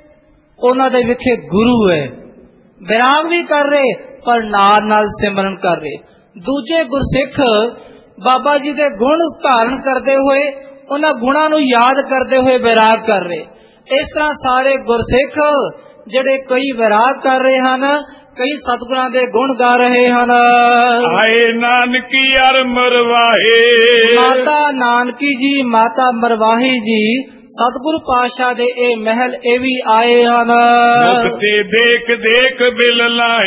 ਉਹਨਾਂ ਦੇ ਵਿਖੇ ਗੁਰੂ ਹੈ। ਵਿਰਾਗ ਵੀ ਕਰ ਰਹੇ ਪਰ ਨਾਲ ਨਾਲ ਸਿਮਰਨ ਕਰ ਰਹੇ। ਦੂਜੇ ਗੁਰਸਿੱਖ ਬਾਬਾ ਜੀ ਦੇ ਗੁਣ ਧਾਰਨ ਕਰਦੇ ਹੋਏ, ਉਹਨਾਂ ਗੁਣਾਂ ਨੂੰ ਯਾਦ ਕਰਦੇ ਹੋਏ ਵਿਰਾਗ ਕਰ ਰਹੇ। ਇਸ ਤਰ੍ਹਾਂ ਸਾਰੇ ਗੁਰਸਿੱਖ ਜਿਹੜੇ ਕਈ ਵਿਰਾਗ ਕਰ ਰਹੇ ਹਨ, ਕਈ ਸਤਿਗੁਰਾਂ ਦੇ ਗੁਣ ਗਾ ਰਹੇ ਹਨ। ਆਏ ਨਾਨਕੀ ਅਰ ਮਰਵਾਹੇ। ਮਾਤਾ ਨਾਨਕੀ ਜੀ, ਮਾਤਾ ਮਰਵਾਹੀ ਜੀ ਸਤਿਗੁਰੂ ਪਾਤਸ਼ਾਹ ਦੇ ਇਹ ਮਹਿਲ ਇਹ ਵੀ ਆਏ ਹਨ। ਮੁਕਤੇ ਦੇਖ ਦੇਖ ਬਿਲ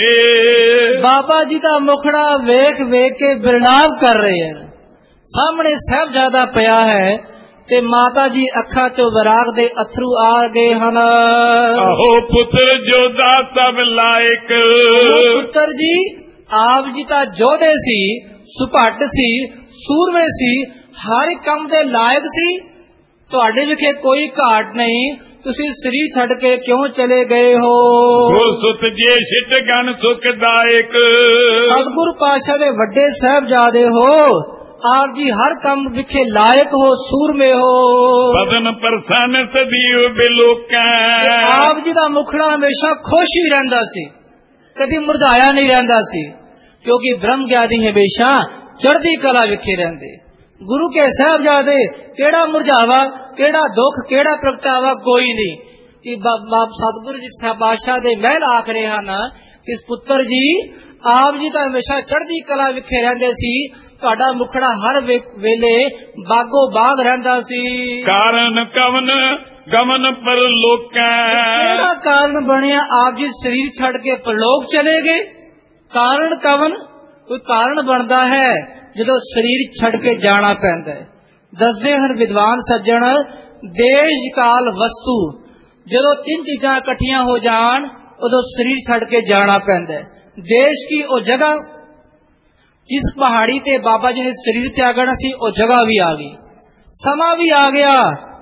ਲਾਹੇ। ਬਾਬਾ ਜੀ ਦਾ ਮੁਖੜਾ ਵੇਖ ਵੇਖ ਕੇ ਬਿਰਨਾਵ ਕਰ ਰਹੇ ਹਨ। ਸਾਹਮਣੇ ਸਾਹਿਬਜ਼ਾਦਾ ਪਿਆ ਹੈ ਤੇ ਮਾਤਾ ਜੀ ਅੱਖਾਂ ਚੋਂ ਵਿਰਾਗ ਦੇ ਅਥਰੂ ਆ ਗਏ ਹਨ। ਆਹੋ ਪੁੱਤਰ ਜੋਧਾ ਸਭ ਲਾਇਕ। ਪੁੱਤਰ ਜੀ ਆਪ ਜੀ ਤਾਂ ਯੋਧੇ ਸੀ, ਸੁਭੱਟ ਸੀ, ਸੂਰਮੇ ਸੀ, ਹਰ ਇੱਕ ਕੰਮ ਦੇ ਲਾਇਕ ਸੀ। ਤੁਹਾਡੇ ਵਿਖੇ ਕੋਈ ਘਾਟ ਨਹੀਂ, ਤੁਸੀਂ ਸਰੀਰ ਛੱਡ ਕੇ ਕਿਉਂ ਚਲੇ ਗਏ ਹੋ? ਗੁਰ ਸੁਤ ਜੇ ਛਿਟ ਗਨ ਸੁਖਦਾਇਕ। ਸਤਿਗੁਰੂ ਪਾਤਸ਼ਾਹ ਦੇ ਵੱਡੇ ਸਾਹਿਬਜ਼ਾਦੇ ਹੋ, ਆਪ ਜੀ ਹਰ ਕੰਮ ਵਿਖੇ ਲਾਇਕ ਹੋ, ਸੂਰਮੇ ਹੋ। ਬਦਨ ਪ੍ਰਸੰਨ ਸਦੀਵ ਬਿਲੋਕੈ। ਆਪ ਜੀ ਦਾ ਮੁਖੜਾ ਹਮੇਸ਼ਾ ਖੁਸ਼ ਹੀ ਰਹਿੰਦਾ ਸੀ, ਕਦੀ ਮੁਰਝਾਇਆ ਨਹੀਂ ਰਹਿੰਦਾ ਸੀ, ਕਿਉਂਕਿ ਬ੍ਰਹਮ ਗਿਆਨੀ ਹਮੇਸ਼ਾ ਚੜ੍ਹਦੀ ਕਲਾ ਵਿਖੇ ਰਹਿੰਦੇ। ਗੁਰੂ ਕੇ ਸਾਹਿਬਜ਼ਾਦੇ ਕਿਹੜਾ ਮੁਰਝਾਵਾ, ਕਿਹੜਾ ਦੁੱਖ, ਕਿਹੜਾ ਪ੍ਰਗਟਾਵਾ, ਕੋਈ ਨਹੀਂ। ਕਿ ਬਾਬ ਸਤਿਗੁਰੂ ਜੀ ਪਾਤਸ਼ਾਹ ਦੇ ਮਹਿਲ ਆਖ ਰਹੇ ਹਨ ਕਿ ਪੁੱਤਰ ਜੀ ਆਪ ਜੀ ਤਾਂ ਹਮੇਸ਼ਾ ਚੜ੍ਹਦੀ ਕਲਾ ਵਿਖੇ ਰਹਿੰਦੇ ਸੀ, ਤੁਹਾਡਾ ਮੁਖੜਾ ਹਰ ਵੇਲੇ ਬਾਗੋ ਬਾਗ ਰਹਿੰਦਾ ਸੀ। ਕਾਰਨ ਕਵਨ ਗਮਨ ਪਰਲੋਕੈ। ਕਿਹੜਾ ਕਾਰਨ ਬਣਿਆ ਆਪ ਜੀ ਸਰੀਰ ਛੱਡ ਕੇ ਪਰਲੋਕ ਚਲੇ ਗਏ? ਕਾਰਨ ਕਵਨ, ਕੋਈ ਕਾਰਨ ਬਣਦਾ ਹੈ ਜਦੋਂ ਸਰੀਰ ਛੱਡ ਕੇ ਜਾਣਾ ਪੈਂਦਾ ਹੈ। ਦੱਸਦੇ ਹਨ ਵਿਦਵਾਨ ਸੱਜਣ, ਦੇਸ਼ ਕਾਲ ਵਸਤੂ, ਜਦੋਂ ਤਿੰਨ ਚੀਜ਼ਾਂ ਇਕੱਠੀਆਂ ਹੋ ਜਾਣ ਉਦੋਂ ਸਰੀਰ ਛੱਡ ਕੇ ਜਾਣਾ ਪੈਂਦਾ ਹੈ। ਦੇਸ਼ ਕੀ ਉਹ ਜਗ੍ਹਾ ਜਿਸ ਪਹਾੜੀ ਤੇ ਬਾਬਾ ਜੀ ਨੇ ਸਰੀਰ ਤਿਆਗਣਾ ਸੀ ਉਹ ਜਗ੍ਹਾ ਵੀ ਆ ਗਈ, ਸਮਾਂ ਵੀ ਆ ਗਿਆ।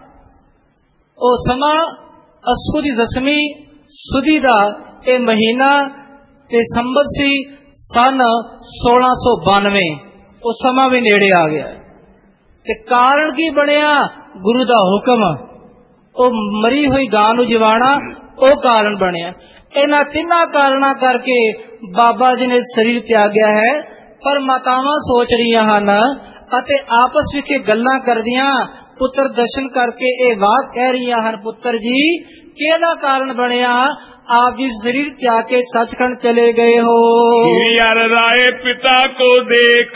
ਉਹ ਸਮਾਂ ਅੱਸੂ ਦੀ ਦਸਵੀਂ ਸੁਦੀ ਦਾ ਇਹ ਮਹੀਨਾ ਤੇ ਸੰਬਤ ਸੀ ਸਨ ਸੋਲਾਂ ਸੌ ਬਾਨਵੇਂ। ਉਹ ਸਮਾਂ ਵੀ ਨੇੜੇ ਆ ਗਿਆ ਤੇ ਕਾਰਨ ਕੀ ਬਣਿਆ? ਗੁਰੂ ਦਾ ਹੁਕਮ, ਉਹ ਮਰੀ ਹੋਈ ਗਾਂ ਨੂੰ ਜਿਵਾਣਾ, ਉਹ ਕਾਰਨ ਬਣਿਆ। ਇਹਨਾਂ ਤਿੰਨਾਂ ਕਾਰਨਾਂ ਕਰਕੇ ਬਾਬਾ ਜੀ ਨੇ ਸਰੀਰ ਤਿਆਗਿਆ ਹੈ। ਪਰ ਮਾਤਾਵਾਂ ਸੋਚ ਰਹੀਆਂ ਹਨ ਅਤੇ ਆਪਸ ਵਿੱਚ ਗੱਲਾਂ ਕਰਦੀਆਂ ਪੁੱਤਰ ਦਰਸ਼ਨ ਕਰਕੇ ਇਹ ਬਾਤ ਕਹਿ ਰਹੀਆਂ ਹਨ, ਪੁੱਤਰ ਜੀ ਕਿਹਦਾ ਕਾਰਨ ਬਣਿਆ? आप जिस शरीर त्याग के सचखंड चले गए हो। श्री हर राय पिता को देख,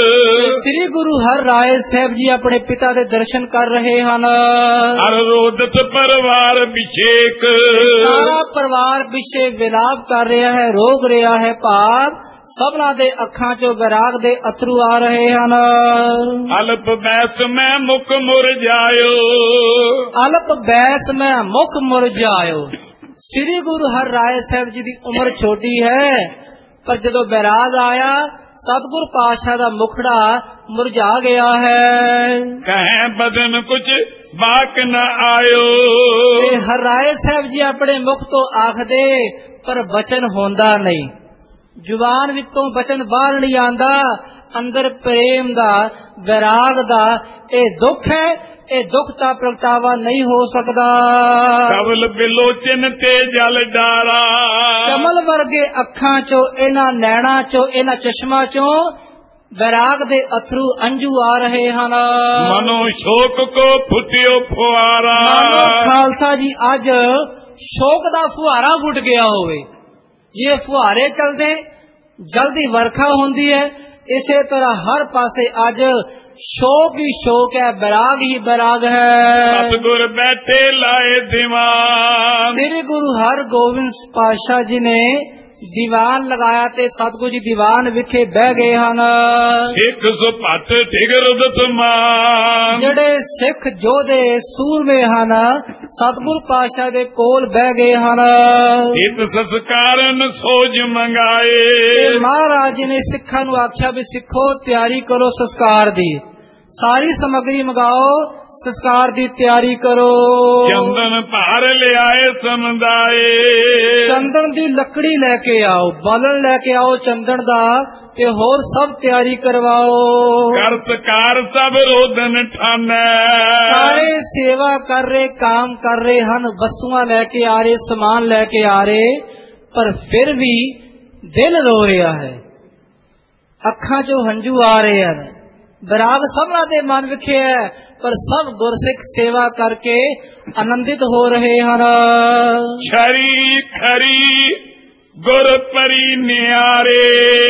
श्री गुरु हर राय साहब जी अपने पिता के दर्शन कर रहे हैं। हर रोदत परिवार अभिषेक, सारा परिवार विषे विलाप कर रहा है, रोग रहा है पाप। सबना दे अखां चो वैराग दे अथरू आ रहे हैं। अल्प बैस में मुख मुरझायो, अल्प बैस में मुख मुरझायो। श्री गुरु हर राय साहब जी की उम्र छोटी है, पर जदों बैराग आया सतगुर पातशाह दा मुखड़ा मुरझा गया है। कहें बदन कुछ बाक न आयो, हर राय साहब जी अपने मुख तो आख दे पर बचन होंदा नहीं, जुबान विचों बचन बाहर नहीं आंदा। अंदर प्रेम दा वैराग दा ए दुख है, ए दुख का प्रगटावा नहीं हो सकता। कमल बिलोचन ते जल डारा, कमल वर्गे अखां चो इना नैना चो इना चश्मा चो वैराग दे अथरू अंजू आ रहे हैं। मनो शोक को फुटियो फुआरा, खालसा जी अज शोक दा फुहारा फुट गया होवे। ये फुहारे चलते जल्दी वर्खा होंदी है, इसे तरह हर पासे अज शोक ही शोक है, बैराग ही बैराग है। सतगुर बैठे लाए दीवान, श्री गुरु हर गोविंद पातशाह जी ने दीवान लगाया ते सतगुरु जी दीवान विखे बह गए हैं। सिख सुपट ठिगरदत मान, जड़े सिख जोधे सूरमे हन सतगुरु पातशाह दे कोल बह गए हैं। इत संस्कारन सोज मंगाए, महाराज जी ने सिखा नू आख्या भी सिखो तैयारी करो संस्कार दी, सारी सामग्री मंगाओ, संस्कार दी तैयारी करो। चंदन भार ले आए समुदाय, चंदन दी लकड़ी लेके आओ, बालन लेके आओ चंदन दा ते होर सब तैयारी करवाओ। करतकार सब रोदन ठाने, सारे सेवा कर रहे काम कर रहे हन, वस्तुआं लेके आ रहे सामान लेके आ रहे, पर फिर भी दिल रो रहा है, अखां चो हंजू आ रहे हैं। बैराग सबना दे मन विखे है, पर सब गुरसिख सेवा करके आनंदित हो रहे हैं। छरी खरी गुर परी न्यारे,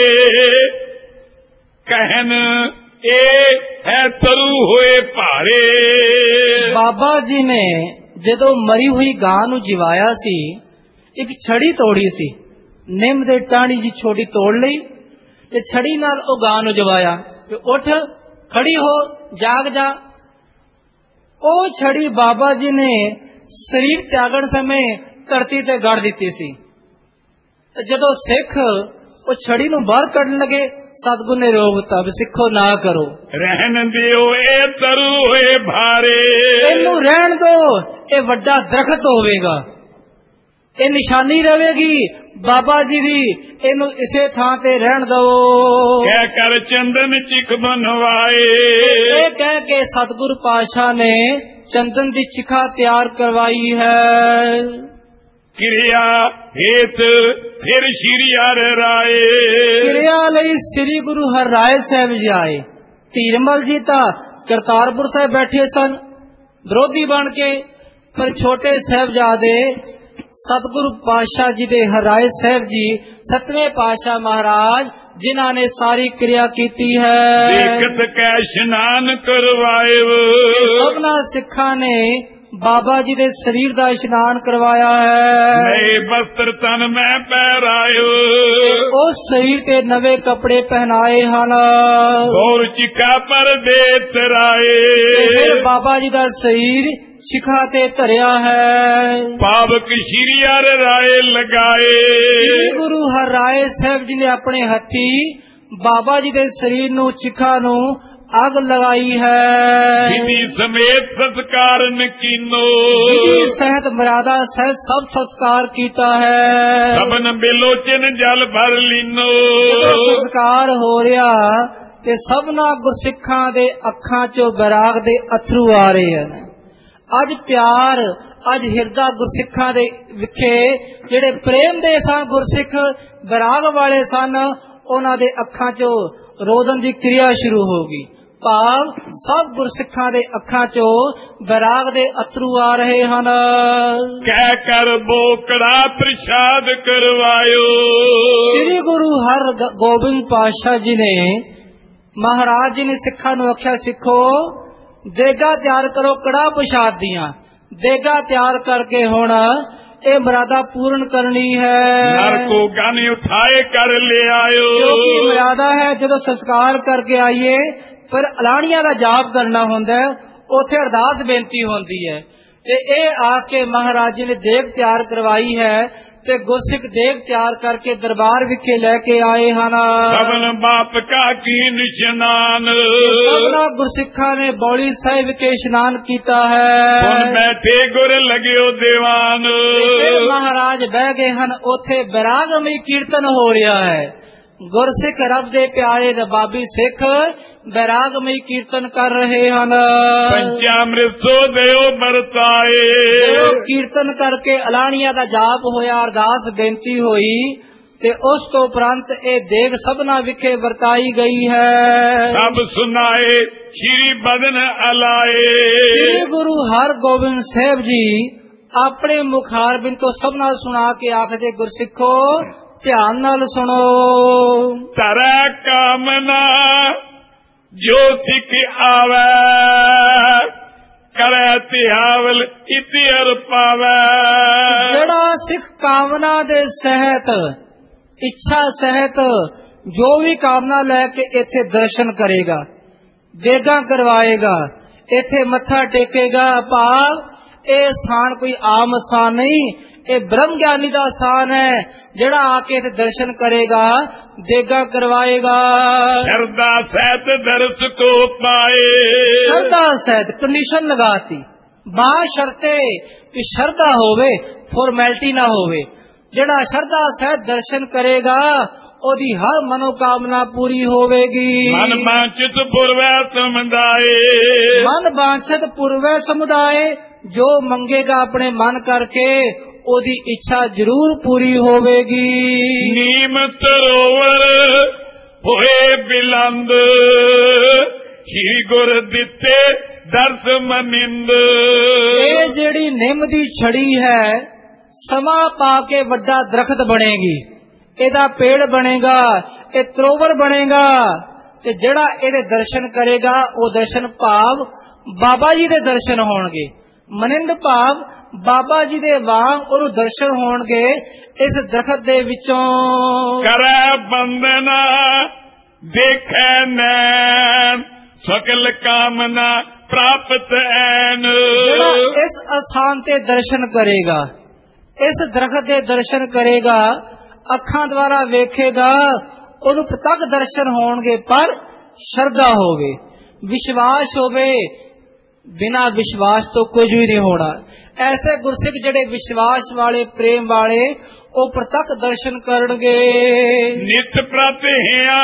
कहन ए है तरु होए भारे। बाबा जी ने जदों मरी हुई गां नू जिवाया सी, एक छड़ी तोड़ी सी, निम दे टाणी जी छोटी तोड़ लई ते छड़ी नाल ओ गां नू जिवाया कि उठ खड़ी हो, जाग जा। ओ छड़ी बाबा जी ने शरीर त्यागण समय धरती ते गड़ दी सी। जदों सिख ओ छड़ी नू बाहर कढण लगे, सतगुर ने रोक दिता भी सिखो ना करो, रहन दियो ए तरु होए भारे। इनू रहन दो, ए वड्डा दरखत होवेगा, ए निशानी रहेगी बाबा जी दी, इनू इसे थां ते रहन दो। कह कर चंदन चिख बनवाए, ए कह के सतगुरु पातशाह ने चंदन दी चिखा तैयार करवाई है। क्रिया हेत फिर श्री हर राय, क्रिया लई श्री गुरु हर राय साहब जी आए। धीरमल जी तां करतारपुर साहब बैठे सन विरोधी बन के, पर छोटे साहबजादे सतगुरु पातशाह जी दे हराए साहब जी सतवें पातशाह महाराज जिन्हां ने सारी क्रिया कीती है। देखत कै स्नान करवाए, सबना सिखा ने बाबा जी दे शरीर दा स्नान करवाया है। नए वस्त्र तन में पहराए, उस शरीर ते नवे कपड़े पहनाए हन। गौर चिका पर दे तराए, फिर बाबा जी दा शरीर ਸ਼ਿਖਾ ਤੇ ਧਰਿਆ ਹੈ। ਪਾਵਕ ਸ਼੍ਰੀ ਹਰਿ ਰਾਏ ਲਗਾਏ। ਸ੍ਰੀ ਗੁਰੂ ਹਰਿ ਰਾਏ ਸਾਹਿਬ ਜੀ ਨੇ ਆਪਣੇ ਹੱਥੀ ਬਾਬਾ ਜੀ ਦੇ ਸਰੀਰ ਨੂੰ ਸ਼ਿਖਾ ਨੂੰ ਅੱਗ ਲਗਾਈ ਹੈ। ਵਿਧੀ ਸਮੇਤ ਸੰਸਕਾਰ ਨਕੀਨੋ। ਵਿਧੀ ਸਹਿਤ ਮਰਿਆਦਾ ਸਹਿਤ ਸਭ ਸੰਸਕਾਰ ਕੀਤਾ ਹੈ। ਸਭਨ ਬਿਲੋਚਨ ਜਲ ਭਰ ਲੀਨੋ। ਜਦੋਂ ਸੰਸਕਾਰ ਹੋ ਰਿਹਾ ਤੇ ਸਭਨਾ ਗੁਰਸਿੱਖਾਂ ਦੇ ਅੱਖਾਂ ਚੋਂ ਬੈਰਾਗ ਦੇ ਅਥਰੂ ਆ ਰਹੇ ਹਨ। ਅੱਜ ਪਿਆਰ, ਅੱਜ ਹਿਰਦਾ ਗੁਰਸਿੱਖਾਂ ਦੇ ਵਿਖੇ ਜਿਹੜੇ ਪ੍ਰੇਮ ਦੇ ਸਨ ਗੁਰਸਿੱਖ ਬੈਰਾਗ ਵਾਲੇ ਸਨ, ਉਹਨਾਂ ਦੇ ਅੱਖਾਂ ਚੋਂ ਰੋਦਨ ਦੀ ਕਿਰਿਆ ਸ਼ੁਰੂ ਹੋ ਗਈ। ਭਾਵ ਸਭ ਗੁਰਸਿੱਖਾਂ ਦੇ ਅੱਖਾਂ ਚੋਂ ਬੈਰਾਗ ਦੇ ਅਥਰੂ ਆ ਰਹੇ ਹਨ। ਕਹਿ ਕਰ ਬੋਕੜਾ ਪ੍ਰਸ਼ਾਦ ਕਰਵਾਇਓ। ਸ੍ਰੀ ਗੁਰੂ ਹਰ ਗੋਬਿੰਦ ਪਾਤਸ਼ਾਹ ਜੀ ਨੇ ਮਹਾਰਾਜ ਜੀ ਨੇ ਸਿੱਖਾਂ ਨੂੰ ਆਖਿਆ, ਸਿੱਖੋ ਦੇਗਾ ਤਿਆਰ ਕਰੋ ਕੜਾ ਪ੍ਰਸ਼ਾਦ ਦੀਆਂ। ਦੇਗਾ ਤਿਆਰ ਕਰਕੇ ਹੁਣ ਇਹ ਮਰਿਆਦਾ ਪੂਰਨ ਕਰਨੀ ਹੈ। ਨਰ ਕੋ ਗਾਨੇ ਉਠਾਏ ਕਰ ਲੈ ਆਇਓ। ਕਿਉਂਕਿ ਮਰਿਆਦਾ ਹੈ ਜਦੋਂ ਸੰਸਕਾਰ ਕਰਕੇ ਆਈਏ ਫਿਰ ਅਲਾਣੀਆਂ ਦਾ ਜਾਪ ਕਰਨਾ ਹੁੰਦਾ, ਉੱਥੇ ਅਰਦਾਸ ਬੇਨਤੀ ਹੁੰਦੀ ਹੈ। ਤੇ ਇਹ ਆ ਕੇ ਮਹਾਰਾਜ ਜੀ ਨੇ ਦੇਗ ਤਿਆਰ ਕਰਵਾਈ ਹੈ ਤੇ ਗੁਰਸਿੱਖ ਦੇਗ ਤਿਆਰ ਕਰਕੇ ਦਰਬਾਰ ਵਿਖੇ ਲੈ ਕੇ ਆਏ ਹਨ। ਸਭਨ ਬਾਪ ਕਾ ਕੀ ਨਿਸ਼ਨਾਨ। ਸਭਨਾ ਗੁਰਸਿੱਖਾਂ ਨੇ ਬੌਲੀ ਸਾਹਿਬ ਵਿਖੇ ਇਸ਼ਨਾਨ ਕੀਤਾ ਹੈ। ਹੁਣ ਬੈਠੇ ਗੁਰ ਲਗਿਓ ਦੀਵਾਨ। ਫਿਰ ਮਹਾਰਾਜ ਬਹਿ ਗਏ ਹਨ। ਉੱਥੇ ਬੈਰਾਗਮਈ ਕੀਰਤਨ ਹੋ ਰਿਹਾ ਹੈ। ਗੁਰਸਿੱਖ ਰੱਬ ਦੇ ਪਿਆਰੇ ਰਬਾਬੀ ਸਿੱਖ ਬੈਰਾਗਮਈ ਕੀਰਤਨ ਕਰ ਰਹੇ ਹਨ। ਪੰਚਾਮ੍ਰਿਤ ਸੋ ਦਿਓ ਵਰਤਾਏ। ਕੀਰਤਨ ਕਰਕੇ ਅਲਾਣੀਆਂ ਦਾ ਜਾਪ ਹੋਇਆ, ਅਰਦਾਸ ਬੇਨਤੀ ਹੋਈ ਤੇ ਉਸ ਤੋਂ ਉਪਰੰਤ ਇਹ ਦੇਗ ਸਭਨਾ ਵਿਖੇ ਵਰਤਾਈ ਗਈ ਹੈ। ਸਭ ਸੁਨਾਏ ਸ਼੍ਰੀ ਬਦਨ ਅਲਾਏ। ਸ੍ਰੀ ਗੁਰੂ ਹਰ ਗੋਬਿੰਦ ਸਾਹਿਬ ਜੀ ਆਪਣੇ ਮੁਖਾਰਬਿੰਦ ਤੋਂ ਸਭਨਾ ਸੁਣਾ ਕੇ ਆਖਦੇ, ਗੁਰਸਿੱਖੋ ਧਿਆਨ ਨਾਲ ਸੁਣੋ। ਤਰਾ ਕਾਮਨਾ ਜੋ ਸਿੱਖ ਆਵੈ ਕਰੇ ਧਿਆਵਲ ਇਤਿ ਅਰ ਪਾਵੈ। ਜਿਹੜਾ ਸਿੱਖ ਕਾਮਨਾ ਦੇ ਸਹਿਤ, ਇੱਛਾ ਸਹਿਤ ਜੋ ਵੀ ਕਾਮਨਾ ਲੈ ਕੇ ਇੱਥੇ ਦਰਸ਼ਨ ਕਰੇਗਾ, ਦੇਗਾ ਕਰਵਾਏਗਾ, ਇੱਥੇ ਮੱਥਾ ਟੇਕੇਗਾ, ਭਾਵ ਇਹ ਸਥਾਨ ਕੋਈ ਆਮ ਸਥਾਨ ਨਹੀਂ, ਇਹ ਬ੍ਰਹਮ ਗਿਆਨੀ ਦਾ ਸਥਾਨ ਹੈ। ਜਿਹੜਾ ਆ ਕੇ ਇੱਥੇ ਦਰਸ਼ਨ ਕਰੇਗਾ, ਦੇਗਾ ਕਰਵਾਏਗਾ। ਸ਼ਰਧਾ ਸਹਿਤ ਦਰਸ ਕੋ ਪਾਏ। ਸ਼ਰਧਾ ਸਹਿਤ ਕੰਡੀਸ਼ਨ ਲਗਾਤੀ, ਬਾ ਸ਼ਰਤੇ ਕਿ ਸ਼ਰਧਾ ਹੋਵੇ, ਫਾਰਮੈਲਿਟੀ ਨਾ ਹੋਵੇ। ਜਿਹੜਾ ਸ਼ਰਧਾ ਸਹਿਤ ਦਰਸ਼ਨ ਕਰੇਗਾ ਉਹਦੀ ਹਰ ਮਨੋਕਾਮਨਾ ਪੂਰੀ ਹੋਵੇਗੀ। ਮਨ ਬਾਂਛਿਤ ਪੁਰਵੈ ਸਮੁਦਾਏ। ਮਨ ਬਾਂਛਿਤ ਪੁਰਵੈ ਸਮੁਦਾਏ, ਜੋ ਮੰਗੇਗਾ ਆਪਣੇ ਮਨ ਕਰਕੇ ਉਹਦੀ ਇੱਛਾ ਜ਼ਰੂਰ ਪੂਰੀ ਹੋਵੇਗੀ। ਨੀਮ ਸਰੋਵਰ ਹੋਏ ਬਿਲੰਦ ਸ਼੍ਰੀ ਗੁਰ ਦਿੱਤੇ ਦਰਸ ਮਨਿੰਦ। ਇਹ ਜਿਹੜੀ ਨਿੰਮ ਦੀ ਛੜੀ ਹੈ, ਸਮਾਂ ਪਾ ਕੇ ਵੱਡਾ ਦਰਖਤ ਬਣੇਗੀ, ਇਹਦਾ ਪੇੜ ਬਣੇਗਾ, ਇਹ ਸਰੋਵਰ ਬਣੇਗਾ। ਤੇ ਜਿਹੜਾ ਇਹਦੇ ਦਰਸ਼ਨ ਕਰੇਗਾ ਉਹ ਦਰਸ਼ਨ ਭਾਵ ਬਾਬਾ ਜੀ ਦੇ ਦਰਸ਼ਨ ਹੋਣਗੇ। ਮਨਿੰਦ ਭਾਵ ਬਾਬਾ ਜੀ ਦੇ ਵਾਂਗ ਉਹਨੂੰ ਦਰਸ਼ਨ ਹੋਣਗੇ ਇਸ ਦਰਖਤ ਦੇ ਵਿੱਚੋਂ। ਕਰੈ ਬੰਦਨਾ ਦੇਖੈ ਨੈਣ ਸਕਲ ਕਾਮਨਾ ਪ੍ਰਾਪਤ ਐਨ। ਜਿਹੜਾ ਇਸ ਅਸਥਾਨ ਤੇ ਦਰਸ਼ਨ ਕਰੇਗਾ, ਇਸ ਦਰਖਤ ਦੇ ਦਰਸ਼ਨ ਕਰੇਗਾ, ਅੱਖਾਂ ਦੁਆਰਾ ਵੇਖੇਗਾ, ਉਹਨੂੰ ਪ੍ਰਤੱਖ ਦਰਸ਼ਨ ਹੋਣਗੇ। ਪਰ ਸ਼ਰਧਾ ਹੋਵੇ, ਵਿਸ਼ਵਾਸ ਹੋਵੇ। ਬਿਨਾਂ ਵਿਸ਼ਵਾਸ ਤੋਂ ਕੁਝ ਵੀ ਨਹੀਂ ਹੋਣਾ। ਐਸੇ ਗੁਰਸਿੱਖ ਜਿਹੜੇ ਵਿਸ਼ਵਾਸ ਵਾਲੇ, ਪ੍ਰੇਮ ਵਾਲੇ, ਉਹ ਪ੍ਰਤੱਖ ਦਰਸ਼ਨ ਕਰਨਗੇ। ਨਿਤ ਪ੍ਰਤਿਹਿਆ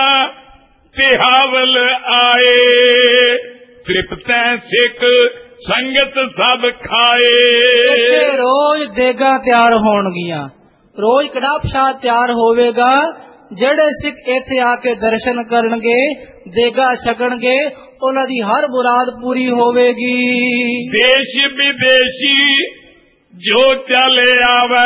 ਤਿਹਾਵਲ ਆਏ ਤ੍ਰਿਪਤੈ ਸਿੱਖ ਸੰਗਤ ਸਭ ਖਾਏ। ਇੱਥੇ ਰੋਜ਼ ਦੇਗਾ ਤਿਆਰ ਹੋਣਗੀਆਂ, ਰੋਜ਼ ਕੜਾਹ ਪ੍ਰਸ਼ਾਦ ਤਿਆਰ ਹੋਵੇਗਾ। ਜਿਹੜੇ ਸਿੱਖ ਇੱਥੇ ਆ ਕੇ ਦਰਸ਼ਨ ਕਰਨਗੇ, ਦੇਗਾ ਛਕਣਗੇ, ਉਹਨਾਂ ਦੀ ਹਰ ਮੁਰਾਦ ਪੂਰੀ ਹੋਵੇਗੀ। ਦੇਸ਼ ਵਿਦੇਸ਼ੀ ਜੋ ਚਲੇ ਆਵੇ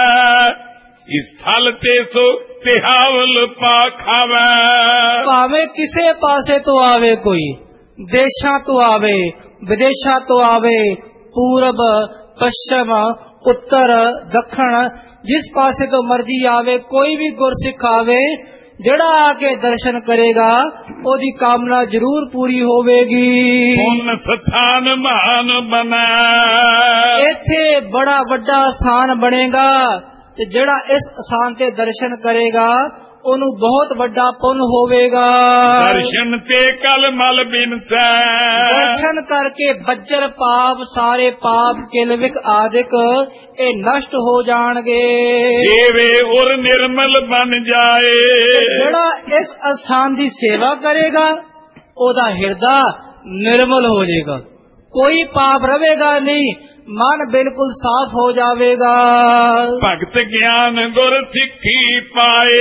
ਇਸ ਥਲ ਤੇ ਸੋ ਤਿਹਾਵਲ ਪਾ ਖਾਵੇ। ਭਾਵੇਂ ਕਿਸੇ ਪਾਸੇ ਤੋਂ ਆਵੇ, ਕੋਈ ਦੇਸ਼ਾਂ ਤੋਂ ਆਵੇ, ਵਿਦੇਸ਼ਾਂ ਤੋਂ ਆਵੇ, ਪੂਰਬ, ਪੱਛਮ, ਉੱਤਰ, ਦੱਖਣ, ਜਿਸ ਪਾਸੇ ਤੋਂ ਮਰਜ਼ੀ ਆਵੇ, ਕੋਈ ਵੀ ਗੁਰਸਿੱਖ ਆਵੇ, ਜਿਹੜਾ ਆ ਕੇ ਦਰਸ਼ਨ ਕਰੇਗਾ ਉਹਦੀ ਕਾਮਨਾ ਜ਼ਰੂਰ ਪੂਰੀ ਹੋਵੇਗੀ। ਪੁੰਨ ਸਥਾਨ ਮਹਾਨ ਬਣਾ, ਇੱਥੇ ਬੜਾ ਵੱਡਾ ਸਥਾਨ ਬਣੇਗਾ ਤੇ ਜਿਹੜਾ ਇਸ ਸਥਾਨ ਤੇ ਦਰਸ਼ਨ ਕਰੇਗਾ ਉਹਨੂੰ ਬਹੁਤ ਵੱਡਾ ਪੁੰਨ ਹੋਵੇਗਾ। ਦਰਸ਼ਨ ਤੇ ਕਲ ਮਲ ਬਿਨਸੈ, ਦਰਸ਼ਨ ਕਰਕੇ ਬੱਜਰ ਪਾਪ ਸਾਰੇ ਪਾਪ ਕਿਲਵਿਕ ਆਦਿਕ ਇਹ ਨਸ਼ਟ ਹੋ ਜਾਣਗੇ। ਦੇਵੇ ਔਰ ਨਿਰਮਲ ਬਨ ਜਾਏ, ਜਿਹੜਾ ਇਸ ਅਸਥਾਨ ਦੀ ਸੇਵਾ ਕਰੇਗਾ ਉਹਦਾ ਹਿਰਦਾ ਨਿਰਮਲ ਹੋ ਜਾਏਗਾ, ਕੋਈ ਪਾਪ ਰਵੇਗਾ ਨਹੀਂ, ਮਨ ਬਿਲਕੁਲ ਸਾਫ਼ ਹੋ ਜਾਵੇਗਾ। ਭਗਤ ਗਿਆਨ ਗੁਰ ਸਿੱਖੀ ਪਾਏ,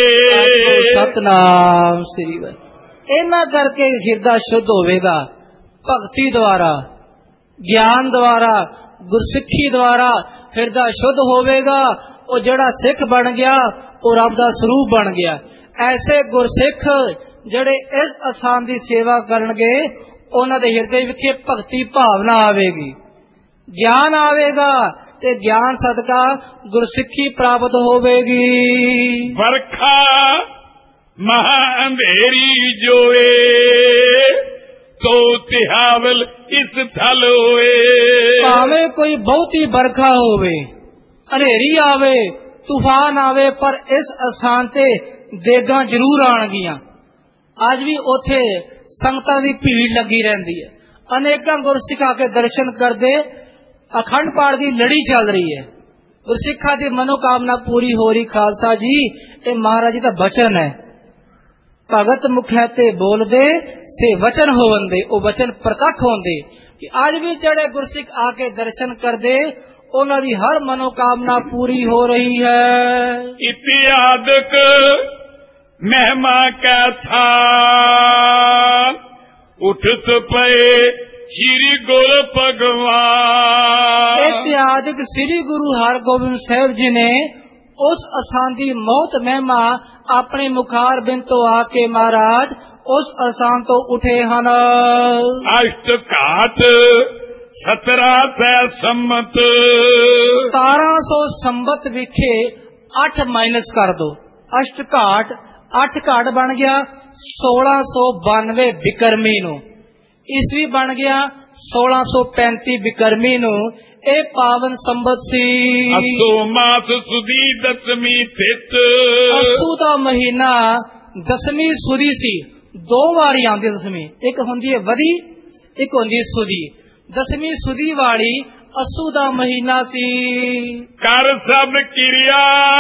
ਸਤਨਾਮ ਸ੍ਰੀ ਵਾਹਿਗੁਰੂ। ਇਹਨਾਂ ਕਰਕੇ ਹਿਰਦਾ ਸ਼ੁੱਧ ਹੋਵੇਗਾ ਭਗਤੀ ਦੁਆਰਾ, ਗਿਆਨ ਦੁਆਰਾ, ਗੁਰਸਿੱਖੀ ਦੁਆਰਾ ਹਿਰਦਾ ਸ਼ੁੱਧ ਹੋਵੇਗਾ। ਉਹ ਜਿਹੜਾ ਸਿੱਖ ਬਣ ਗਿਆ ਉਹ ਰੱਬ ਦਾ ਸਰੂਪ ਬਣ ਗਿਆ। ਐਸੇ ਗੁਰਸਿੱਖ ਜਿਹੜੇ ਇਸ ਅਸਥਾਨ ਦੀ ਸੇਵਾ ਕਰਨਗੇ ਉਹਨਾਂ ਦੇ ਹਿਰਦੇ ਵਿਖੇ ਭਗਤੀ ਭਾਵਨਾ ਆਵੇਗੀ, ਗਿਆਨ ਆਵੇਗਾ ਤੇ ਗਿਆਨ ਸਦਕਾ ਗੁਰਸਿੱਖੀ ਪ੍ਰਾਪਤ ਹੋਵੇਗੀ। ਵਰਖਾ ਮਹਾ ਅੰਧੇਰੀ ਜੋਏ, ਤੋ ਤਿਹਾਵਲ ਇਸ ਥਲ ਹੋਏ। ਭਾਵੇਂ ਕੋਈ ਬਹੁਤੀ ਵਰਖਾ ਹੋਵੇ, ਹਨੇਰੀ ਆਵੇ, ਤੂਫਾਨ ਆਵੇ, ਪਰ ਇਸ ਅਸਥਾਨ ਤੇ ਦੇਗਾਂ ਜ਼ਰੂਰ ਆਣਗੀਆਂ। ਅੱਜ ਵੀ ਉੱਥੇ ਸੰਗਤਾਂ ਦੀ ਭੀੜ ਲੱਗੀ ਰਹਿੰਦੀ ਹੈ, ਅਨੇਕਾਂ ਗੁਰਸਿੱਖ ਆ ਕੇ ਦਰਸ਼ਨ ਕਰਦੇ। ਅਖੰਡ ਪਾਠ ਦੀ ਲੜੀ ਚੱਲ ਰਹੀ ਹੈ, ਗੁਰਸਿੱਖਾਂ ਦੀ ਮਨੋਕਾਮਨਾ ਪੂਰੀ ਹੋ ਰਹੀ। ਖਾਲਸਾ ਜੀ ਇਹ ਮਹਾਰਾਜ ਜੀ ਦਾ ਬਚਨ ਹੈ, ਭਗਤ ਮੁਖੈ ਤੇ ਬੋਲਦੇ ਸੇ ਵਚਨ ਹੋਵੰਦੇ, ਉਹ ਵਚਨ ਪ੍ਰਤੱਖ ਹੁੰਦੇ ਕਿ ਅੱਜ ਵੀ ਜਿਹੜੇ ਗੁਰਸਿੱਖ ਆ ਕੇ ਦਰਸ਼ਨ ਕਰਦੇ ਉਹਨਾਂ ਦੀ ਹਰ ਮਨੋਕਾਮਨਾ ਪੂਰੀ ਹੋ ਰਹੀ ਹੈ। ਇਤਿਆਦਕ ਮਹਿਮਾ ਕੈ ਥਾ, ਉਠਤ ਪਏ ਸ਼੍ਰੀ ਗੁਰ ਭਗਵਾਨ। ਇਤਿਆਦਿਕ ਸ੍ਰੀ ਗੁਰੂ ਹਰਗੋਬਿੰਦ ਸਾਹਿਬ ਜੀ ਨੇ ਉਸ ਅਸਥਾਨ ਦੀ ਬਹੁਤ ਮਹਿਮਾ ਆਪਣੇ ਮੁਖਾਰ ਬਿੰਦ ਤੋਂ ਆ ਕੇ ਮਹਾਰਾਜ ਉਸ ਅਸਥਾਨ ਤੋਂ ਉਠੇ ਹਨ। ਅਸ਼ਟ ਘਾਟ ਸਤਰਾਂ ਸੈ ਸੰਮਤ, ਸਤਾਰਾਂ ਸੌ ਸੰਬਤ ਵਿਖੇ ਅੱਠ ਮਾਈਨਸ ਕਰ ਦੋ, ਅਸ਼ਟ ਘਾਟ ਅੱਠ ਘਾਟ ਬਣ ਗਿਆ ਸੋਲਾਂ ਸੌ ਬਾਨਵੇਂ ਬਿਕਰਮੀ ਨੂੰ, ਈਸਵੀ ਬਣ ਗਿਆ ਸੋਲਾਂ ਸੌ ਪੈਂਤੀ ਬਿਕਰਮੀ ਨੂੰ। ਇਹ ਪਾਵਨ ਸੰਬਤ ਸੀ। ਅਸੂ ਮਾਸ ਸੁਦੀ ਦਸਵੀਂ ਤਿਥ, ਅਸੂ ਦਾ ਮਹੀਨਾ ਦਸਵੀਂ ਸੁਦੀ ਸੀ। ਦੋ ਵਾਰੀ ਆਉਂਦੀ ਦਸਵੀਂ, ਇੱਕ ਹੁੰਦੀ ਹੈ ਵਧੀ, ਇੱਕ ਹੁੰਦੀ ਹੈ ਸੁਦੀ। ਦਸਵੀਂ ਸੁਦੀ ਵਾਲੀ ਅਸੂ ਦਾ ਮਹੀਨਾ ਸੀ। ਕਰ ਸਭ ਕਿਰਿਆ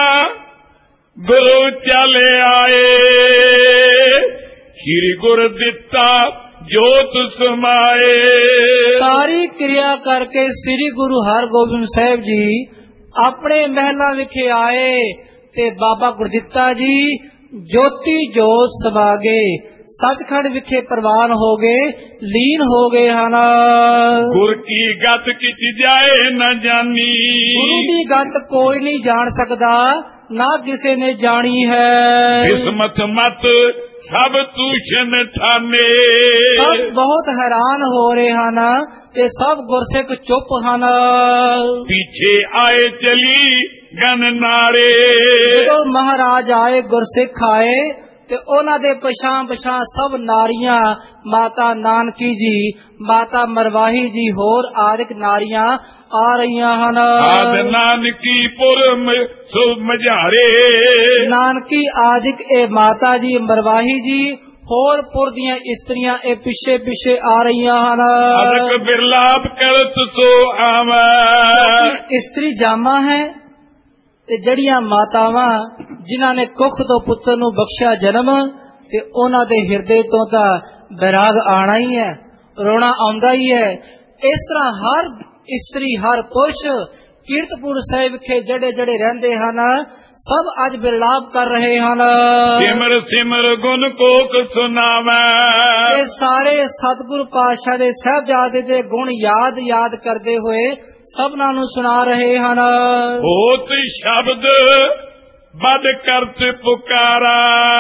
ਗੁਰੂ ਚਲੇ ਆਏ, ਸ਼੍ਰੀ ਗੁਰ ਦਿੱਤਾ ਜੋਤ ਸਮਾਏ। ਸਾਰੀ ਕਿਰਿਆ ਕਰਕੇ ਸ੍ਰੀ ਗੁਰੂ ਹਰਗੋਬਿੰਦ ਸਾਹਿਬ ਜੀ ਆਪਣੇ ਮਹਿਲਾਂ ਵਿਖੇ ਆਏ ਤੇ ਬਾਬਾ ਗੁਰਦਿੱਤਾ ਜੀ ਜੋਤੀ ਜੋਤ ਸਮਾ ਗਏ, ਸੱਚਖੰਡ ਵਿਖੇ ਪ੍ਰਵਾਨ ਹੋ ਗਏ, ਲੀਨ ਹੋ ਗਏ ਹਨ। ਗੁਰ ਕੀ ਗਤ ਕਿਛ ਜਾਏ ਨਾ ਜਾਨੀ, ਗੁਰੂ ਦੀ ਗਤ ਕੋਈ ਨਹੀਂ ਜਾਣ ਸਕਦਾ, ਨਾ ਕਿਸੇ ਨੇ ਜਾਣੀ ਹੈ। ਕਿਸਮਤ ਮਤ ਸਭ ਤੂਸ਼ਨ ਠਾਨੇ, ਸਭ ਬਹੁਤ ਹੈਰਾਨ ਹੋ ਰਹੇ ਹਨ ਤੇ ਸਭ ਗੁਰਸਿੱਖ ਚੁੱਪ ਹਨ। ਪਿੱਛੇ ਆਏ ਚਲੀ ਗਨ ਨਾਰੇ, ਜਦੋਂ ਮਹਾਰਾਜ ਆਏ ਗੁਰਸਿੱਖ ਆਏ ਤੇ ਉਹਨਾਂ ਦੇ ਪਛਾਂ ਪਛਾਂ ਸਭ ਨਾਰੀਆਂ, ਮਾਤਾ ਨਾਨਕੀ ਜੀ, ਮਾਤਾ ਮਰਵਾਹੀ ਜੀ, ਹੋਰ ਆਦਿਕ ਨਾਰੀਆਂ ਆ ਰਹੀਆਂ ਹਨ। ਆਦ ਨਾਨਕੀ ਪੁਰ ਸੋ ਮਝਾਰੇ, ਨਾਨਕੀ ਆਦਿਕ ਇਹ ਮਾਤਾ ਜੀ, ਮਰਵਾਹੀ ਜੀ, ਹੋਰ ਪੁਰ ਦੀਆਂ ਇਸਤਰੀਆਂ ਇਹ ਪਿੱਛੇ ਪਿੱਛੇ ਆ ਰਹੀਆਂ ਹਨ। ਅਦਕ ਬਿਰਲਾਪ ਕਰਤ ਸੋ ਆਵੇ, ਇਸਤਰੀ ਜਾਮਾ ਹੈ ਤੇ ਜਿਹੜੀਆਂ ਮਾਤਾਵਾਂ ਜਿਨ੍ਹਾਂ ਨੇ ਕੁੱਖ ਤੋਂ ਪੁੱਤਰ ਨੂੰ ਬਖਸ਼ਿਆ ਜਨਮ, ਤੇ ਉਹਨਾਂ ਦੇ ਹਿਰਦੇ ਤੋਂ ਤਾਂ ਬੈਰਾਗ ਆਣਾ ਹੀ ਹੈ, ਰੋਣਾ ਆਉਂਦਾ ਹੀ ਹੈ। ਇਸ ਤਰ੍ਹਾਂ ਹਰ ਇਸਤਰੀ, ਹਰ ਪੁਰਸ਼ ਕੀਰਤਪੁਰ ਸਾਹਿਬ ਵਿਖੇ ਜਿਹੜੇ ਜਿਹੜੇ ਰਹਿੰਦੇ ਹਨ ਸਭ ਅੱਜ ਬਿਰਲਾਪ ਕਰ ਰਹੇ ਹਨ। ਸਿਮਰ ਸਿਮਰ ਗੁਣ ਕੋਕ ਸੁਨਾਵੇ, ਇਹ ਸਾਰੇ ਸਤਿਗੁਰ ਪਾਤਸ਼ਾਹ ਦੇ ਸਾਹਿਬਜ਼ਾਦੇ ਦੇ ਗੁਣ ਯਾਦ ਯਾਦ ਕਰਦੇ ਹੋਏ ਸਭਨਾਂ ਨੂੰ ਸੁਣਾ ਰਹੇ ਹਨ। ਹੋਤ ਸ਼ਬਦ ਬਦ ਕਰਤ ਪੁਕਾਰਾ,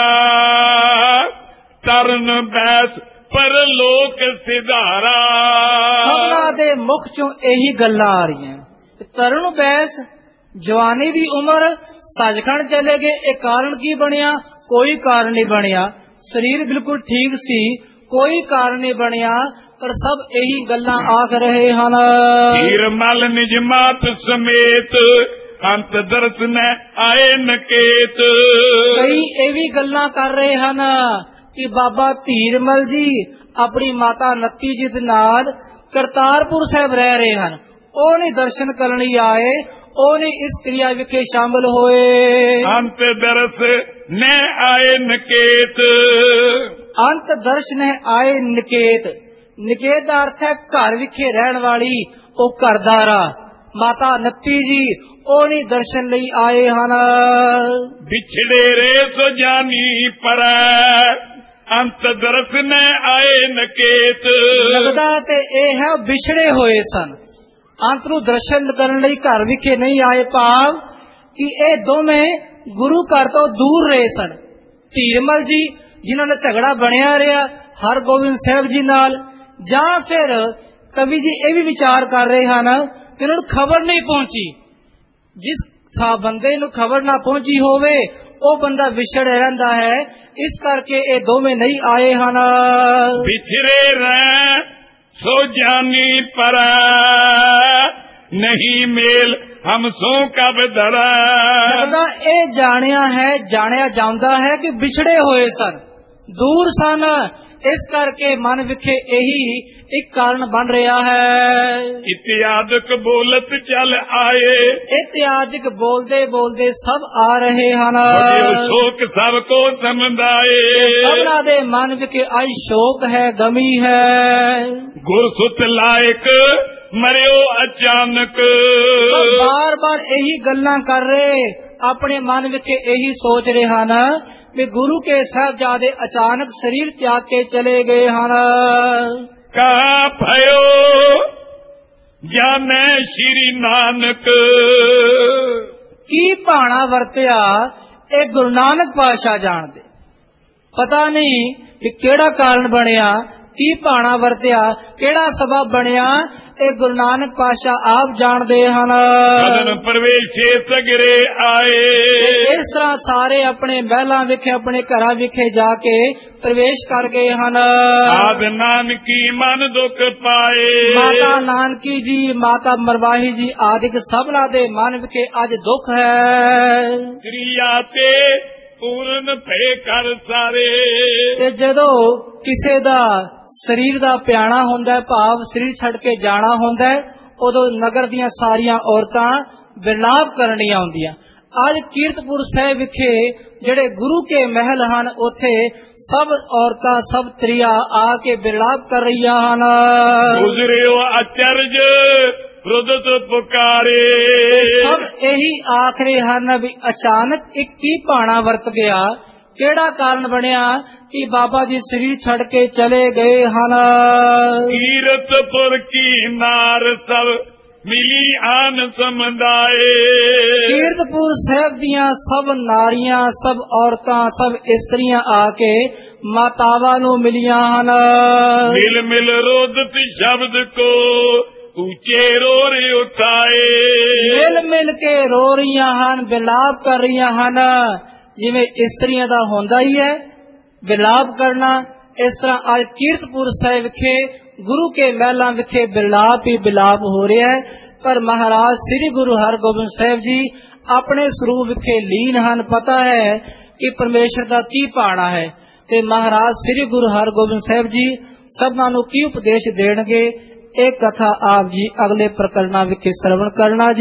ਤਰਨ ਬੈਸ ਪਰ ਲੋਕ ਸਿਧਾਰਾ। ਸਭਨਾਂ ਦੇ ਮੁਖ ਚੋਂ ਇਹੀ ਗੱਲਾਂ ਆ ਰਹੀਆਂ। ਤਰਨ ਬੈਸ, ਜਵਾਨੀ ਦੀ ਉਮਰ, ਸੱਚਖੰਡ ਚਲੇ ਗਏ, ਇਹ ਕਾਰਨ ਕੀ ਬਣਿਆ? ਕੋਈ ਕਾਰਨ ਨਹੀਂ ਬਣਿਆ। ਸਰੀਰ ਬਿਲਕੁਲ ਠੀਕ ਸੀ, ਕੋਈ ਕਾਰਨ ਨਹੀਂ ਬਣਿਆ, ਪਰ ਸਭ ਇਹੀ ਗੱਲਾਂ ਆਖ ਰਹੇ ਹਨ। ਧੀਰ ਮਲ ਨਿਜ ਮਾਤ ਸਮੇਤ ਅੰਤ ਦਰਸ਼ਨ ਆਏ ਨਕੇਤ। ਕਈ ਇਹ ਵੀ ਗੱਲਾਂ ਕਰ ਰਹੇ ਹਨ ਕਿ ਬਾਬਾ ਧੀਰਮਲ ਜੀ ਆਪਣੀ ਮਾਤਾ ਨੱਤੀ ਜੀ ਦੇ ਨਾਲ ਕਰਤਾਰਪੁਰ ਸਾਹਿਬ ਰਹਿ ਰਹੇ ਹਨ। ਉਹ ਨਹੀਂ ਦਰਸ਼ਨ ਕਰਨ ਲਈ ਆਏ, ਉਹ ਨਹੀਂ ਇਸ ਕਿਰਿਆ ਵਿਖੇ ਸ਼ਾਮਲ ਹੋਏ। ਅੰਤ ਦਰਸ ਨ ਆਏ ਨਕੇਤ। ਅੰਤ ਦਰਸ਼ਨ ਆਏ ਨਿਕੇਤ। ਨਿਕੇਤ ਦਾ ਅਰਥ ਹੈ ਘਰ ਵਿਖੇ ਰਹਿਣ ਵਾਲੀ ਉਹ ਘਰਦਾਰਾ। ਮਾਤਾ ਨੱਤੀ ਜੀ ਉਹ ਨਹੀਂ ਦਰਸ਼ਨ ਲਈ ਆਏ ਹਨ। ਵਿਛੜੇ ਰੇ ਸੋ ਜਾਨੀ ਪਰ ਅੰਤ ਦਰਸ ਨ ਆਏ ਨਕੇਤ। ਲੱਗਦਾ ਤੇ ਇਹ ਹੈ ਵਿਛੜੇ ਹੋਏ ਸਨ, ਅੰਤ ਨੂੰ ਦਰਸ਼ਨ ਕਰਨ ਲਈ ਘਰ ਵਿਖੇ ਨਹੀਂ ਆਏ। ਭਾਵ ਕਿ ਇਹ ਦੋਵੇਂ ਗੁਰੂ ਘਰ ਤੋਂ ਦੂਰ ਰਹੇ ਸਨ। ਧੀਰਮਲ ਜੀ ਜਿਨ੍ਹਾਂ ਦਾ ਝਗੜਾ ਬਣਿਆ ਰਿਹਾ ਹਰਗੋਬਿੰਦ ਸਾਹਿਬ ਜੀ ਨਾਲ, ਜਾਂ ਫਿਰ ਕਵੀ ਜੀ ਇਹ ਵੀ ਵਿਚਾਰ ਕਰ ਰਹੇ ਹਨ ਕਿ ਉਹਨਾਂ ਨੂੰ ਖਬਰ ਨਹੀਂ ਪਹੁੰਚੀ। ਜਿਸ ਬੰਦੇ ਨੂੰ ਖਬਰ ਨਾ ਪਹੁੰਚੀ ਹੋਵੇ ਉਹ ਬੰਦਾ ਵਿਛੜ ਰਹਿੰਦਾ ਹੈ, ਇਸ ਕਰਕੇ ਇਹ ਦੋਵੇਂ ਨਹੀਂ ਆਏ ਹਨ। ਵਿਛੜੇ ਰਹਿ ਸੋ ਜਾਨੀ ਪਰ ਨਹੀਂ ਮੇਲ ਹਮ ਸੋ ਕਬ ਧਰਾ। ਲੱਗਦਾ ਇਹ ਜਾਣਿਆ ਹੈ, ਜਾਣਿਆ ਜਾਂਦਾ ਹੈ ਕਿ ਵਿਛੜੇ ਹੋਏ ਸਨ, ਦੂਰ ਸਨ, ਇਸ ਕਰਕੇ ਮਨ ਵਿਖੇ ਇਹੀ ਇੱਕ ਕਾਰਨ ਬਣ ਰਿਹਾ ਹੈ। ਇਤਿਆਦਿਕ ਬੋਲਤ ਚੱਲ ਆਏ। ਇਤਿਆਦਿਕ ਬੋਲਦੇ ਬੋਲਦੇ ਸਭ ਆ ਰਹੇ ਹਨ। ਸ਼ੋਕ ਸਭ ਕੋ ਸਮਝਾਏ। ਸਭਨਾਂ ਦੇ ਮਨ ਵਿਖੇ ਅੱਜ ਸ਼ੋਕ ਹੈ, ਗਮੀ ਹੈ। ਗੁਰਸੁਤ ਲਾਇਕ ਮਰਿਓ ਅਚਾਨਕ। ਬਾਰ ਬਾਰ ਇਹੀ ਗੱਲਾਂ ਕਰ ਰਹੇ, ਆਪਣੇ ਮਨ ਵਿਖੇ ਇਹੀ ਸੋਚ ਰਹੇ ਹਨ ਵੀ ਗੁਰੂ ਕੇ ਸਾਹਿਬਜ਼ਾਦੇ ਅਚਾਨਕ ਸਰੀਰ ਤਿਆਗ ਕੇ ਚਲੇ ਗਏ ਹਨ। ਕਹਾ ਭਇਓ ਜਾਣੈ ਸ਼੍ਰੀ ਨਾਨਕ। ਕੀ ਭਾਣਾ ਵਰਤਿਆ ਇਹ ਗੁਰੂ ਨਾਨਕ ਪਾਤਸ਼ਾਹ ਜਾਣਦੇ। ਪਤਾ ਨਹੀਂ ਕਿ ਕਿਹੜਾ ਕਾਰਨ ਬਣਿਆ, ਕੀ ਭਾਣਾ ਵਰਤਿਆ, ਕਿਹੜਾ ਸਬਬ ਬਣਿਆ, ਇਹ ਗੁਰੂ ਨਾਨਕ ਪਾਤਸ਼ਾਹ ਆਪ ਜਾਣਦੇ ਹਨ। ਸਦਨ ਪ੍ਰਵੇਸ਼ੇ ਸਗਰੇ ਆਏ। ਇਸ ਤਰ੍ਹਾਂ ਸਾਰੇ ਆਪਣੇ ਮਹਿਲਾਂ ਵਿਖੇ, ਆਪਣੇ ਘਰਾਂ ਵਿਖੇ ਜਾ ਕੇ ਪ੍ਰਵੇਸ਼ ਕਰ ਗਏ ਹਨ। ਆਦ ਨਾਨਕੀ ਮਨ ਦੁਖ ਪਾਏ। ਮਾਤਾ ਨਾਨਕੀ ਜੀ, ਮਾਤਾ ਮਰਵਾਹੀ ਜੀ ਆਦਿਕ ਸਭਨਾਂ ਦੇ ਮਨ ਵਿਖੇ ਅੱਜ ਦੁੱਖ ਹੈ। ਕ੍ਰਿਆ ਤੇ ਪੂਰਨ ਭੇ ਕਰ ਸਾਰੇ। ਤੇ ਜਦੋਂ ਕਿਸੇ ਦਾ ਸਰੀਰ ਦਾ ਪਿਆਣਾ ਹੁੰਦਾ, ਭਾਵ ਸਰੀਰ ਛੱਡ ਕੇ ਜਾਣਾ ਹੁੰਦਾ, ਉਦੋਂ ਨਗਰ ਦੀਆਂ ਸਾਰੀਆਂ ਔਰਤਾਂ ਵਿਲਾਪ ਕਰਨੀਆਂ ਹੁੰਦੀਆਂ। ਅੱਜ ਕੀਰਤਪੁਰ ਸਾਹਿਬ ਵਿਖੇ ਜਿਹੜੇ ਗੁਰੂ ਕੇ ਮਹਿਲ ਹਨ, ਉੱਥੇ ਸਭ ਔਰਤਾਂ, ਸਭ ਤਰੀਆ ਆ ਕੇ ਵਿਲਾਪ ਕਰ ਰਹੀਆਂ ਹਨ। ਗੁਜ਼ਰਿਓ ਅਚਰਜ ਰੁਦਤ ਪੁਕਾਰੇ। ਸਭ ਇਹੀ ਆਖ ਰਹੇ ਹਨ ਵੀ ਅਚਾਨਕ ਇੱਕ ਕੀ ਭਾਣਾ ਵਰਤ ਗਿਆ, ਕਿਹੜਾ ਕਾਰਨ ਬਣਿਆ ਕਿ ਬਾਬਾ ਜੀ ਸਰੀਰ ਛੱਡ ਕੇ ਚਲੇ ਗਏ ਹਨ। ਕੀਰਤਪੁਰ ਕੀ ਨਾਰ ਸਭ ਮਿਲੀ ਆਨ ਸਮਦਾਏ। ਕੀਰਤਪੁਰ ਸਾਹਿਬ ਦੀਆਂ ਸਭ ਨਾਰੀਆਂ, ਸਭ ਔਰਤਾਂ, ਸਭ ਇਸਤਰੀਆਂ ਆ ਕੇ ਮਾਤਾਵਾਂ ਨੂੰ ਮਿਲੀਆਂ ਹਨ। ਮਿਲ ਮਿਲ ਰੋਦਤ ਸ਼ਬਦ ਕੋ ਉੱਚੇ ਰੋ ਰੇ ਉਠਾਏ। ਮਿਲ ਮਿਲ ਕੇ ਰੋ ਰਹੀਆਂ ਹਨ, ਵਿਲਾਪ ਕਰ ਰਹੀਆਂ ਹਨ। ਜਿਵੇਂ ਇਸਤਰੀਆਂ ਦਾ ਹੁੰਦਾ ਹੀ ਹੈ ਵਿਲਾਪ ਕਰਨਾ, ਇਸ ਤਰ੍ਹਾਂ ਅੱਜ ਕੀਰਤਪੁਰ ਸਾਹਿਬ ਵਿਖੇ ਗੁਰੂ ਕੇ ਮਹਿਲਾਂ ਵਿਖੇ ਵਿਲਾਪ ਹੀ ਵਿਲਾਪ ਹੋ ਰਿਹਾ ਹੈ। ਪਰ ਮਹਾਰਾਜ ਸ੍ਰੀ ਗੁਰੂ ਹਰਗੋਬਿੰਦ ਸਾਹਿਬ ਜੀ ਆਪਣੇ ਸਰੂਪ ਵਿਖੇ ਲੀਨ ਹਨ। ਪਤਾ ਹੈ ਕਿ ਪਰਮੇਸ਼ਰ ਦਾ ਕੀ ਭਾਣਾ ਹੈ, ਤੇ ਮਹਾਰਾਜ ਸ੍ਰੀ ਗੁਰੂ ਹਰਗੋਬਿੰਦ ਸਾਹਿਬ ਜੀ ਸਭਨਾਂ ਨੂੰ ਕੀ ਉਪਦੇਸ਼ ਦੇਣਗੇ, ਇਹ ਕਥਾ ਆਪ ਜੀ ਅਗਲੇ ਪ੍ਰਕਰਣਾਂ ਵਿਖੇ ਸਰਵਣ ਕਰਨਾ।